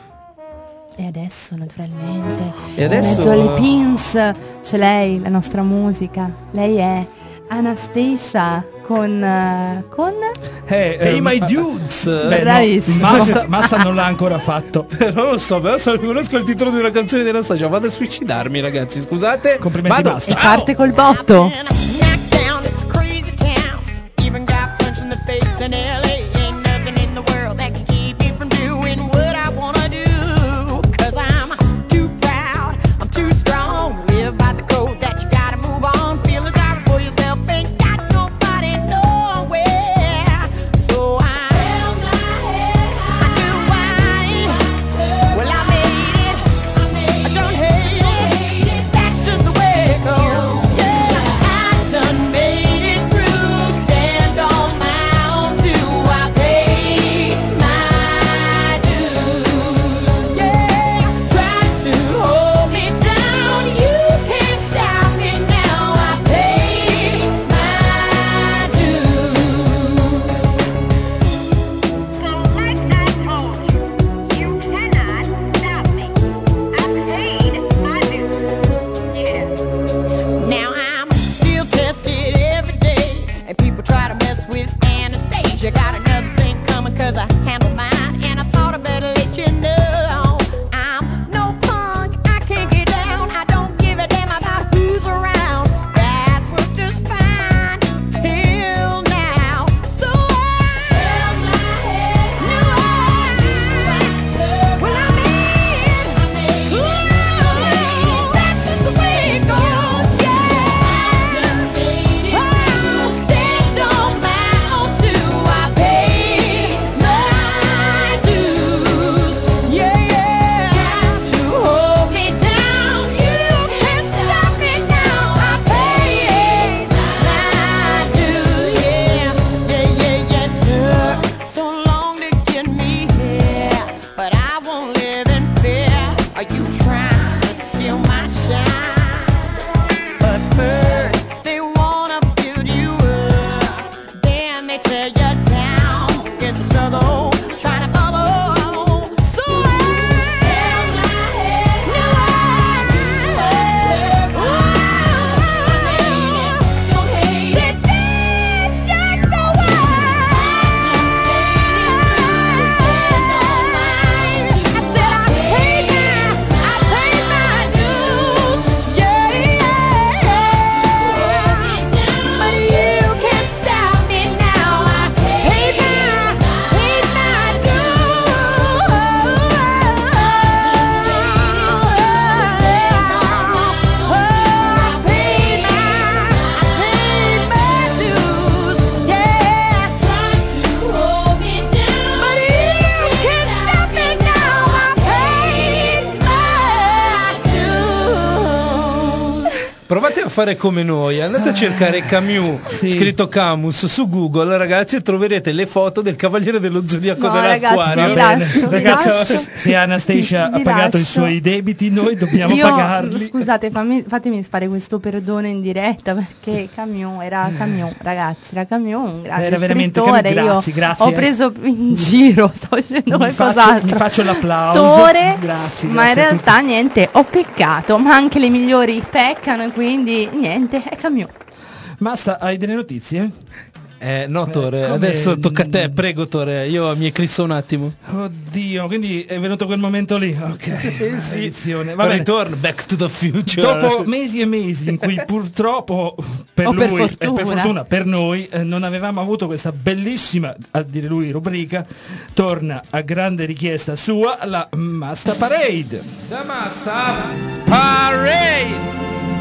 E adesso naturalmente, E adesso- in mezzo alle pins c'è lei, la nostra musica. Lei è Anastasia con... eh, con... Eh, Hey ehm, my ma- dudes! Beh, no, Bravissimo. Masta, Masta non l'ha ancora fatto. Non lo so, però se conosco il titolo di una canzone di Anastasia, vado a suicidarmi ragazzi, scusate. Complimenti, Vado. basta. E parte col botto. Knocked down, it's a crazy town. Even got punched in the face in L A. Ain't nothing in the world that can keep me from doing what I wanna do. Cause I'm too proud, I'm too strong. Live by the code that you gotta move on. Feeling sorry for yourself, ain't got nobody nowhere. So I held my head high. I knew why. Well, I made it. I don't hate it. That's just the way it goes. Yeah, I done fare come noi, andate a cercare Camus, Sì. scritto Camus, su Google, ragazzi, e troverete le foto del Cavaliere dello Zodiaco No, ragazzi, dell'acquario. vi Va bene. lascio, vi Ragazzi, lascio. se Anastasia Vi ha pagato i lascio. suoi debiti, noi dobbiamo Io, pagarli. scusate, fammi- fatemi fare questo perdono in diretta perché Camus era Camus, ragazzi, era Camus, un grande Era veramente scrittore. Camus, grazie, Io grazie, ho eh. preso in giro, sto facendo Mi faccio, qualcos'altro. mi faccio l'applauso. Attore, Grazie, ma in grazie a realtà niente, ho peccato, ma anche le migliori peccano e quindi niente, è Camus. Basta, hai delle notizie? Eh, no, Tore, come- adesso tocca a te, prego, Tore. Io mi eclisso un attimo. Oddio, quindi è venuto quel momento lì. Ok. Eh sì. Edizione. Va bene. Ritorno, Back to the Future. Dopo mesi e mesi in cui purtroppo per O lui per e per fortuna. fortuna per noi eh, non avevamo avuto questa bellissima, a dire lui, rubrica, torna a grande richiesta sua la Masta Parade. Da Masta Parade.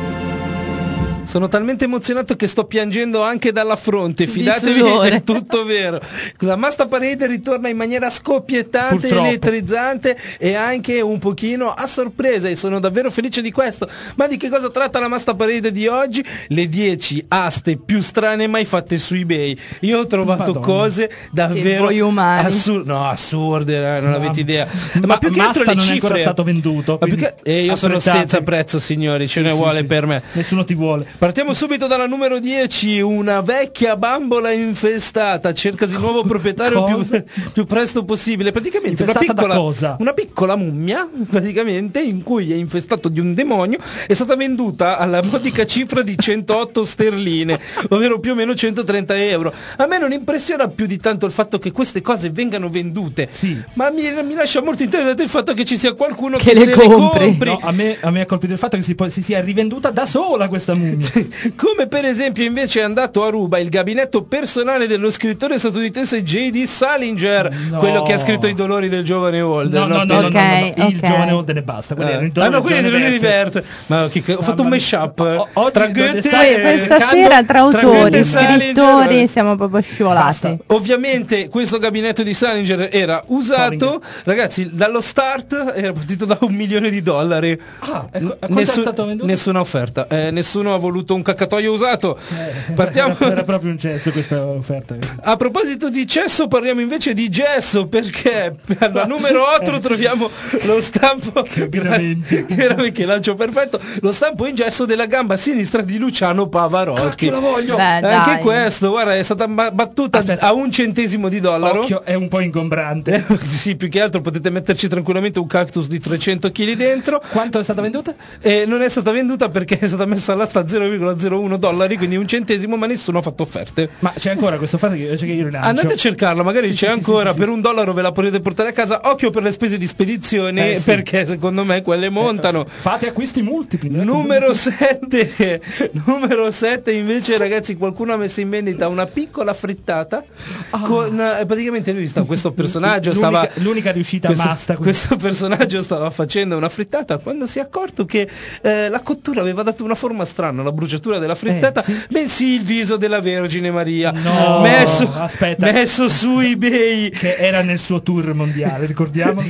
Sono talmente emozionato che sto piangendo anche dalla fronte, Di fidatevi, sudore. è tutto vero. La Masta Parade ritorna in maniera scoppiettante, Purtroppo. elettrizzante e anche un pochino a sorpresa, e sono davvero felice di questo. Ma di che cosa tratta la Masta Parade di oggi? Le dieci aste più strane mai fatte su eBay. Io ho trovato Madonna. cose davvero voi umani. assurde, no, assurde, eh, non No, avete idea. Ma, ma più che altro Masta le non è cifre. ancora stato venduto, Ma più quindi che- e io sono affrettate. senza prezzo, signori, ce Sì, ne sì, vuole sì. per me. Nessuno ti vuole. Partiamo subito dalla numero dieci, una vecchia bambola infestata, cerca di nuovo proprietario più, Cosa? più presto possibile. Praticamente una Infestata da piccola, cosa? una piccola mummia, praticamente, in cui è infestato di un demonio, è stata venduta alla modica cifra di centootto sterline, ovvero più o meno centotrenta euro. A me non impressiona più di tanto il fatto che queste cose vengano vendute, Sì. ma mi, mi lascia molto interessato il fatto che ci sia qualcuno Che che, le se compri. le compri. No, a me, a me ha colpito il fatto che si, poi- si sia rivenduta da sola questa mummia. Come per esempio invece è andato a ruba il gabinetto personale dello scrittore statunitense J D Salinger, No. quello che ha scritto I dolori del giovane Holden. No, no, no, no, Ok, no, no, no, il ok. giovane Holden e basta. Quelli erano i Ah giovani- no, quelli il giovane dell'Universo. Werther. Ma che, ho fatto un Mamma mashup mia. O- oggi tra dove Goethe stai? e Poi questa Kant, sera tra Goethe autori, e Salinger. scrittori siamo proprio scivolati. Basta. Ovviamente questo gabinetto di Salinger era usato, Salinger. ragazzi, dallo start era partito da un milione di dollari. Ah, ecco, a quanto Nessun- è stato venduto? Nessuna offerta, eh, nessuno ha voluto un caccatoio usato. Eh, Partiamo. Era, era proprio un cesso questa offerta. A proposito di cesso, parliamo invece di gesso, perché alla numero otto troviamo lo stampo abbinamenti. che, che lancio perfetto, lo stampo in gesso della gamba sinistra di Luciano Pavarotti. Cacchio, la voglio! Beh, Anche dai. questo, guarda, è stata ba- battuta Aspetta. a un centesimo di dollaro. Occhio, è un po' ingombrante. Eh, sì, più che altro potete metterci tranquillamente un cactus di trecento chili dentro. Quanto è stata venduta? E non è stata venduta perché è stata messa all'asta a zero virgola zero uno dollari, quindi un centesimo, ma nessuno ha fatto offerte. Ma c'è ancora questo fatto che, cioè che io rilancio. Andate a cercarla, magari Sì, c'è sì, sì, ancora, sì, sì. per un dollaro ve la potete portare a casa. Occhio per le spese di spedizione, Eh, sì. perché secondo me quelle montano. Fate acquisti multipli. eh. Numero sette, numero sette invece, ragazzi, qualcuno ha messo in vendita una piccola frittata con eh, praticamente lui sta, questo personaggio L'unica- stava l'unica riuscita questo, masta, quindi. questo personaggio stava facendo una frittata quando si è accorto che eh, la cottura aveva dato una forma strana alla bruciatura della frittata, Eh, sì. bensì il viso della Vergine Maria. No, messo, aspetta. messo su eBay Che era nel suo tour mondiale, ricordiamo?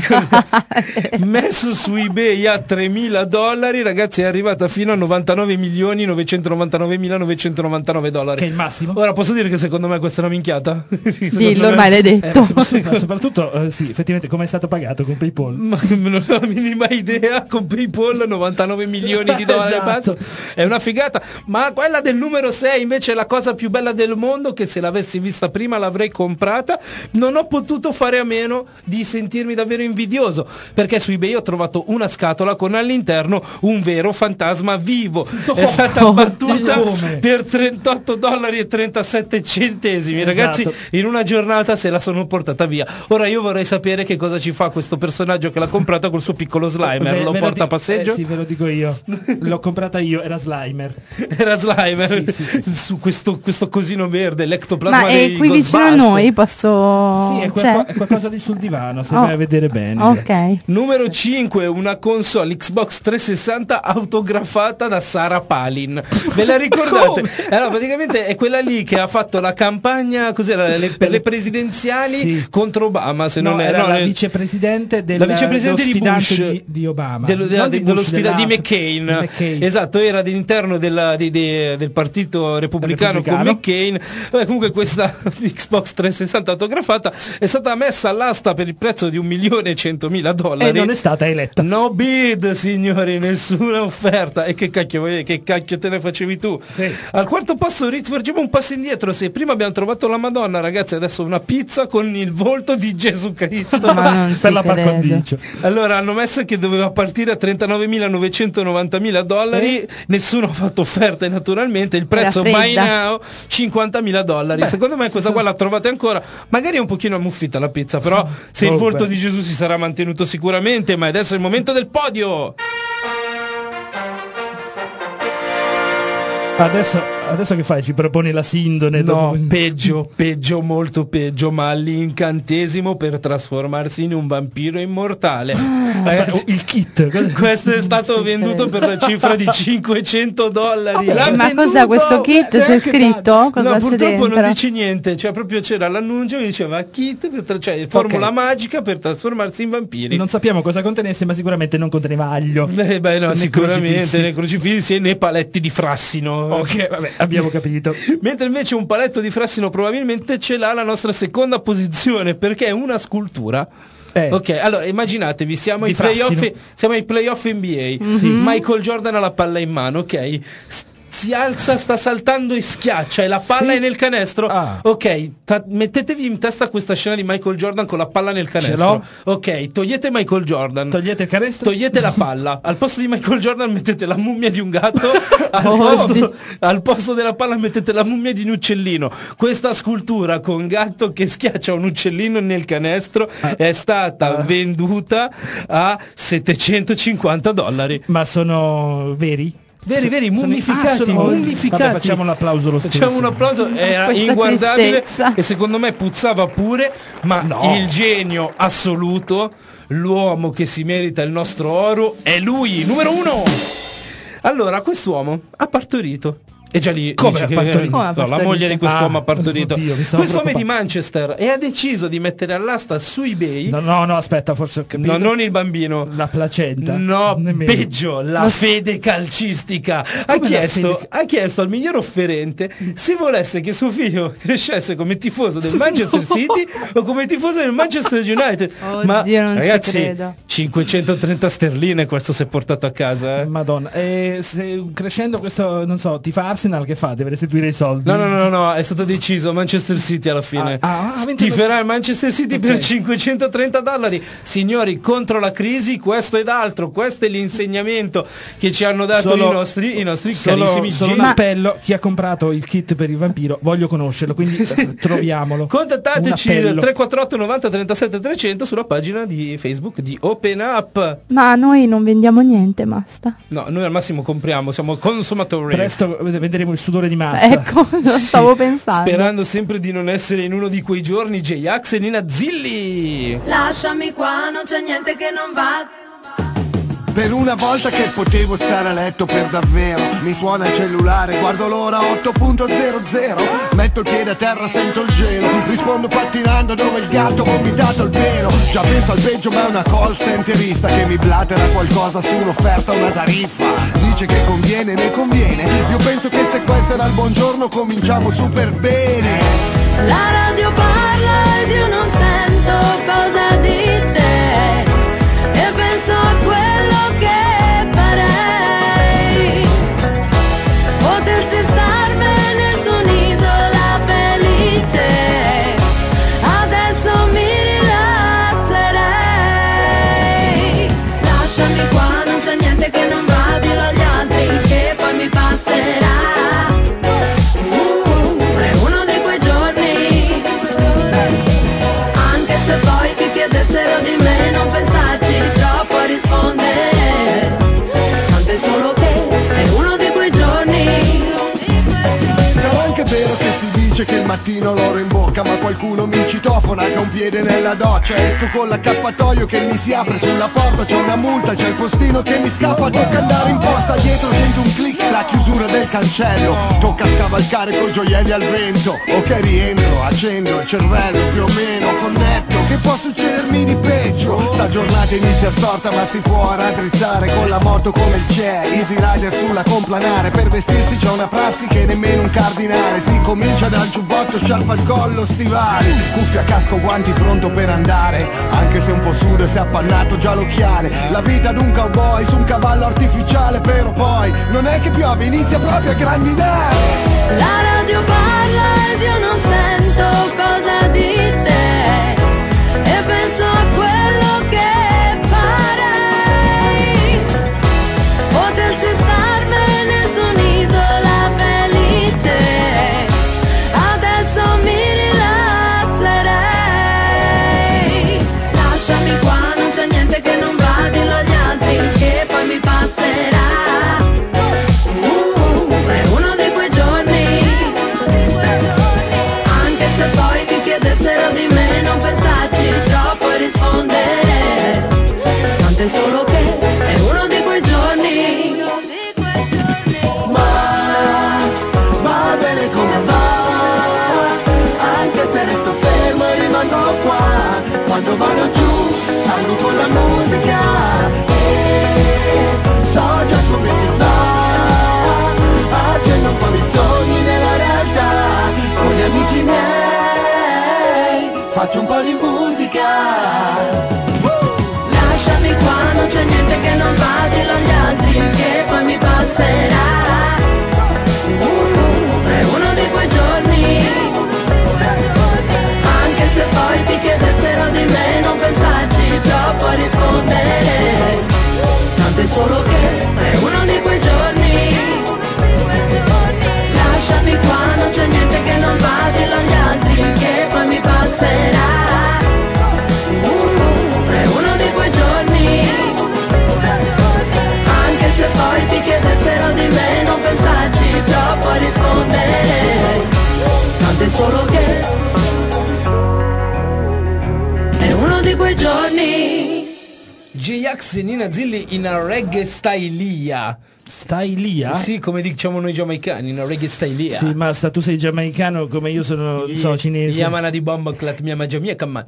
messo su eBay a tremila dollari, ragazzi, è arrivata fino a novantanove milioni novecentonovantanovemilanovecentronovantanove dollari. Che è il massimo? Ora posso dire che secondo me questa è una minchiata? Sì, secondo Dillo, me- ormai l'hai Eh, detto. ma soprattutto, ma soprattutto, eh, sì, effettivamente come è stato pagato con PayPal? Ma non ho la minima idea, con PayPal novantanove milioni di dollari Esatto. pazzo. È una figata. Ma quella del numero sei invece è la cosa più bella del mondo, che se l'avessi vista prima l'avrei comprata. Non ho potuto fare a meno di sentirmi davvero invidioso, perché su eBay ho trovato una scatola con all'interno un vero fantasma vivo. È stata Oh, battuta come? per trentotto dollari e trentasette centesimi. Ragazzi, Esatto. in una giornata se la sono portata via. Ora io vorrei sapere che cosa ci fa questo personaggio che l'ha comprata col suo piccolo Slimer. Ve- Lo ve porta a di- passeggio? eh, sì, ve lo dico io. L'ho comprata io, era Slimer. Era Slimer Sì, sì, sì, su questo, questo cosino verde, l'ectoplasma Ma dei è qui vicino a Ghostbusters. noi, posso... Sì, è, C'è? qualco- è qualcosa di sul divano, se Oh. vai a vedere bene. Ok. Numero cinque, una console Xbox trecentosessanta autografata da Sarah Palin. Ve la ricordate? Allora, praticamente è quella lì che ha fatto la campagna, cos'era, le, per le presidenziali Sì. contro Obama, se No, non era era la le- vicepresidente del la vicepresidente dello di sfidante Bush di, di Obama. dello, Non della- di dello Bush, sfida di dell'altro. McCain. Di McCain. Esatto, era all'interno del del, di- di- del partito repubblicano, con Repubblicano. McCain. Beh, comunque questa Xbox trecentosessanta autografata è stata messa all'asta per il prezzo di un milione e centomila dollari. E non è stata eletta. No bid, signori, nessuna offerta. E che cacchio, che cacchio te ne facevi tu? Sì. Al quarto posto facciamo un passo indietro. Se prima abbiamo trovato la Madonna, ragazzi, adesso una pizza con il volto di Gesù Cristo. Ma non ci Per la par credo. condicio. Allora hanno messo che doveva partire a trentanovemilanovecentovantamila dollari, nessuno ha fatto offerte naturalmente, il prezzo Era by fredda. now cinquantamila dollari. Beh, Secondo me questa qua la trovate ancora, magari è un pochino ammuffita la pizza, però se il Oh, volto beh. di Gesù si sarà mantenuto sicuramente. Ma adesso è il momento del podio. Adesso, adesso che fai? Ci proponi la sindone? No, dopo- peggio, peggio, molto peggio, ma l'incantesimo per trasformarsi in un vampiro immortale. Aspetta, Ragazzi, il kit. questo è stato ci venduto credo. per la cifra di cinquecento dollari. Eh, L'ha ma venduto! cos'è questo kit? Eh, C'è che scritto? cazzo? Cosa no, c'è purtroppo dentro? non dice niente, cioè proprio c'era l'annuncio che diceva kit, per tra- cioè formula magica per trasformarsi in vampiri. Non sappiamo cosa contenesse, ma sicuramente non conteneva aglio. Eh, beh, no, Né sicuramente crocifissi. né crocifissi né paletti di frassino. Ok, vabbè, abbiamo capito. Mentre invece un paletto di frassino probabilmente ce l'ha la nostra seconda posizione, perché è una scultura. Eh. Ok, allora immaginatevi, siamo Di ai playoff, frassino. siamo ai playoff N B A. Michael Jordan ha la palla in mano, ok? S- si alza, sta saltando e schiaccia e la palla Sì. è nel canestro. Ah. Ok, ta- mettetevi in testa questa scena di Michael Jordan con la palla nel canestro. l'ho. Ok, togliete Michael Jordan. Togliete il canestro. Togliete la palla, al posto di Michael Jordan mettete la mummia di un gatto, al, Oh, posto, sì. al posto della palla mettete la mummia di un uccellino. Questa scultura con gatto che schiaccia un uccellino nel canestro è stata venduta a settecentocinquanta dollari. Ma sono veri? Veri, veri, Sono- mummificati, ah, sono- mummificati. Vabbè, facciamo un applauso lo stesso. Facciamo un applauso, era Questa inguardabile tristezza. e secondo me puzzava pure, ma No. il genio assoluto, l'uomo che si merita il nostro oro, è lui, numero uno! Allora, quest'uomo ha partorito. E già lì Come dici ha che- partorito? Come ha no, la partorito? moglie di quest'uomo Ah, ha partorito. oddio, mi stavo Quest'uomo è di preoccupando. Manchester e ha deciso di mettere all'asta su eBay. No, no, no, aspetta, forse ho capito. No, non il bambino. La placenta. No, Nemmeno. peggio, la fede calcistica. Ha Come la chiesto, fede- ha chiesto al miglior offerente se volesse che suo figlio crescesse come tifoso del Manchester City o come tifoso del Manchester United. Oddio, Ma non ci ragazzi, credo. cinquecentotrenta sterline questo si è portato a casa. Eh. Madonna, e se crescendo questo, non so, tifa Arsenal, che fa? Deve restituire i soldi? No, no, no, no, è stato deciso Manchester City alla fine. Ah, ah, ha vinto il Tiferà il Manchester City Ok. per cinquecentotrenta dollari. Signori, contro la crisi, questo ed altro. Questo è l'insegnamento che ci hanno dato Solo- i nostri, i nostri Solo, carissimi solo un geni. appello: chi ha comprato il kit per il vampiro, voglio conoscerlo, quindi eh, troviamolo. Contattateci Un al appello. tre quattro otto novanta trentasette trecento sulla pagina di Facebook di Open Up. Ma noi non vendiamo niente, basta. No, noi al massimo compriamo, siamo consumatori. Presto ved- vedremo il sudore di Masta. Ecco, lo stavo pensando. Sperando sempre di non essere in uno di quei giorni J-Ax e Nina Zilli. Lasciami qua, non c'è niente che non va. Per una volta che potevo stare a letto per davvero, mi suona il cellulare, guardo l'ora otto punto zero zero, metto il piede a terra, sento il gelo, rispondo pattinando dove il gatto ha vomitato il pelo. Già penso al peggio, ma è una call centerista che mi blatera qualcosa su un'offerta, una tariffa. Dice che conviene, ne conviene. Io penso che se questo era il buongiorno cominciamo super bene. La radio parla ed io non sento cosa dice. E penso a quello che farei. Potessi starmene su un'isola felice. Adesso mi rilasserei. Lasciami qua, non c'è niente che non va. Dillo agli altri che poi mi passerà. Uh, è uno di quei giorni. Anche se poi ti chiedessero di me, non pensarci troppo a rispondere. Tanto è solo che è uno di quei giorni. Sarà anche vero che si dice che il mattino l'oro in bocca, ma qualcuno mi citofona che ha un piede nella doccia. Esco con l'accappatoio che mi si apre sulla porta, c'è una multa, c'è il postino che mi scappa, tocca andare in posta, dietro sento un click, la chiusura del cancello. Tocca scavalcare coi gioielli al vento. Ok, rientro, accendo il cervello più o meno connetto. Che può succedermi di peggio? Sta giornata inizia storta ma si può raddrizzare con la moto come il C E. Easy Rider sulla complanare. Per vestirsi c'è una prassi che nemmeno un cardinale. Si comincia dal giubbotto, sciarpa al collo, stivali, cuffia, casco, guanti, pronto per andare. Anche se un po' sudo e si è appannato già l'occhiale. La vita d'un cowboy su un cavallo artificiale. Però poi non è che piove, inizia proprio a grandinare. La radio parla ed io non sento cosa dice. E penso a quello che farei. Potessi starmene su un'isola felice. Adesso mi rilasserei. Lasciami qua, non c'è niente che non va, dillo agli altri che poi mi passerà. Uh, è uno di quei giorni. Anche se poi ti chiedessero di me, non pensarci troppo e rispondere. Tanto è solo che è uno di quei giorni. Ma va bene come va, anche se resto fermo e rimango qua. Quando vado giù salgo con la musica e so già come si fa. Accendo un po' di sogni nella realtà. Con gli amici miei faccio un po' di musica. Lasciami qua, non c'è niente che non va, dillo agli altri che poi mi passerà. Uh, è uno di quei giorni. Anche se poi ti chiedessero di me, non pensarci troppo a rispondere. Tanto è solo che è uno di quei giorni. Lasciami qua, non c'è niente che non va, dillo agli altri che poi mi passerà. Uh, è uno di quei giorni. Anche se poi ti chiedessero di me, non pensarci troppo a rispondere. Tanto è solo che è uno di quei giorni. J-Ax e Nina Zilli in a reggae stylia. Stylia? Sì, come diciamo noi giamaicani, in a reggae stylia. Sì, ma sta, tu sei giamaicano come io sono, non so, cinese. Yamana di bomba clat mia Jamaica man.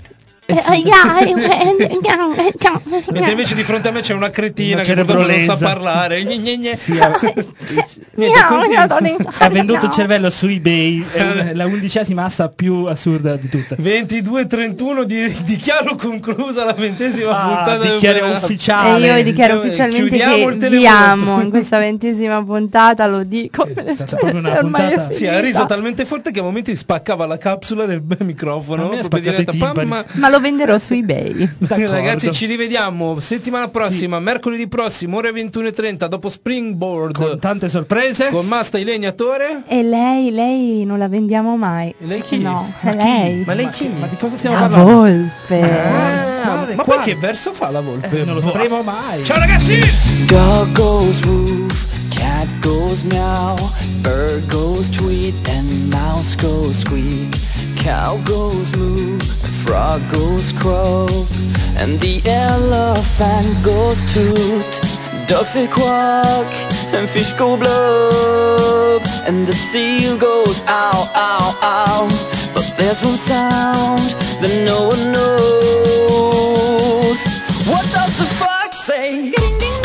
Mentre invece di fronte a me c'è una cretina Una che purtroppo non sa cerebrolesa. parlare. Gne, gne, gne. Sì, ha, niente, continua. Ha venduto il cervello su eBay, è un- la undicesima asta più assurda di tutte. ventidue trentuno di, dichiaro conclusa la ventesima Ah, puntata del dichiaro programma. ufficiale. E io dichiaro Dove- ufficialmente chiudiamo il che televoto. vi amo in questa ventesima puntata, lo dico. È stata proprio una ormai è puntata- Sì, ha finita. riso talmente forte che a momenti spaccava la capsula del microfono. A me ha proprio spaccato i diretta, pam, timpani. ma- Ma lo venderò su eBay. D'accordo. Ragazzi, ci rivediamo settimana prossima, mercoledì prossimo, ore ventuno e trenta, dopo Springboard Con tante sorprese. con Masta il legnatore. E lei, lei non la vendiamo mai. E lei chi? No, Ma è lei. Ma lei chi? Ma di cosa stiamo La parlando? volpe. Ah, Quale, ma quale? poi che verso fa la volpe? Eh, non lo sapremo mai. Ciao ragazzi! Dog goes woof, cat goes meow, bird goes tweet, and mouse goes squeak. Cow goes moo, frog goes croak, and the elephant goes toot. Ducks say quack, and fish go blub, and the seal goes ow, ow, ow. But there's one sound that no one knows. What does the fox say?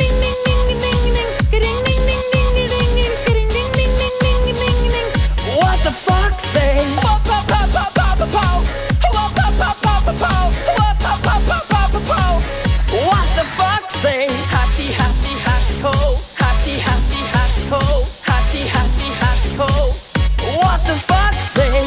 What the fox say? What the fox say? Hatty, hatty, hatty ho, hatty, hatty, hatty ho, hatty, hatty, hatty ho. What the fox say?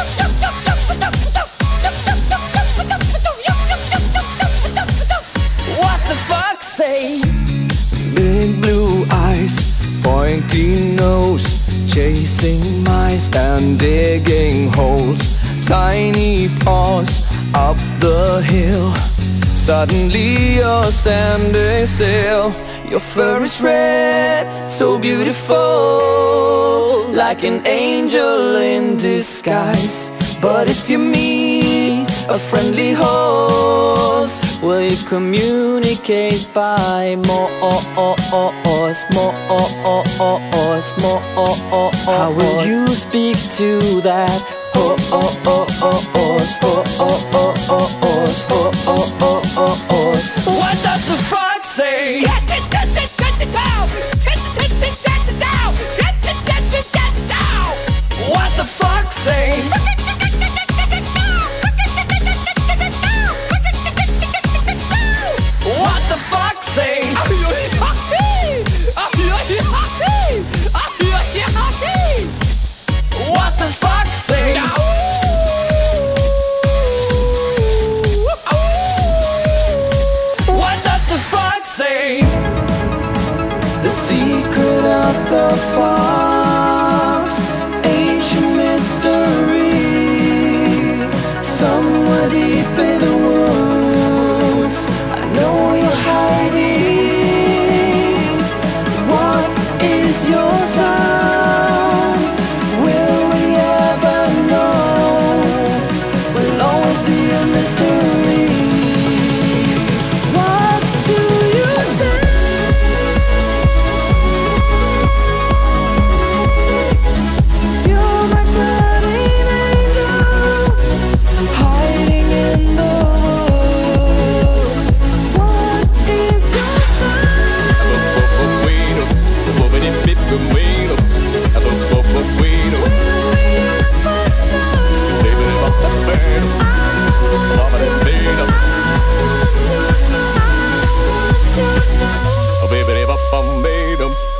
What the fox say? Big blue eyes, pointy nose, chasing mice and digging holes. Tiny paws up the hill. Suddenly you're standing still. Your fur is red, so beautiful, like an angel in disguise. But if you meet a friendly horse, will you communicate by Morse, Morse, Morse, oh, oh, oh. How will you speak to that? Oh, oh, oh, oh, oh, oh, oh, oh, oh, oh, oh, oh, oh, oh, oh. What does the fox say? Shut it, shut it, shut it down. Shut it, shut it, shut it down. Shut it, shut it, shut it down. What the fox say? What the fox say? What the fox say? What does the fox say? The secret of the fox, ancient mystery, somewhere deep in the woods. I know you're hiding. What is your sound? Will we ever know? Will always be a mystery. What do you say? You're my guardian angel, hiding in the woods. What is your Baby,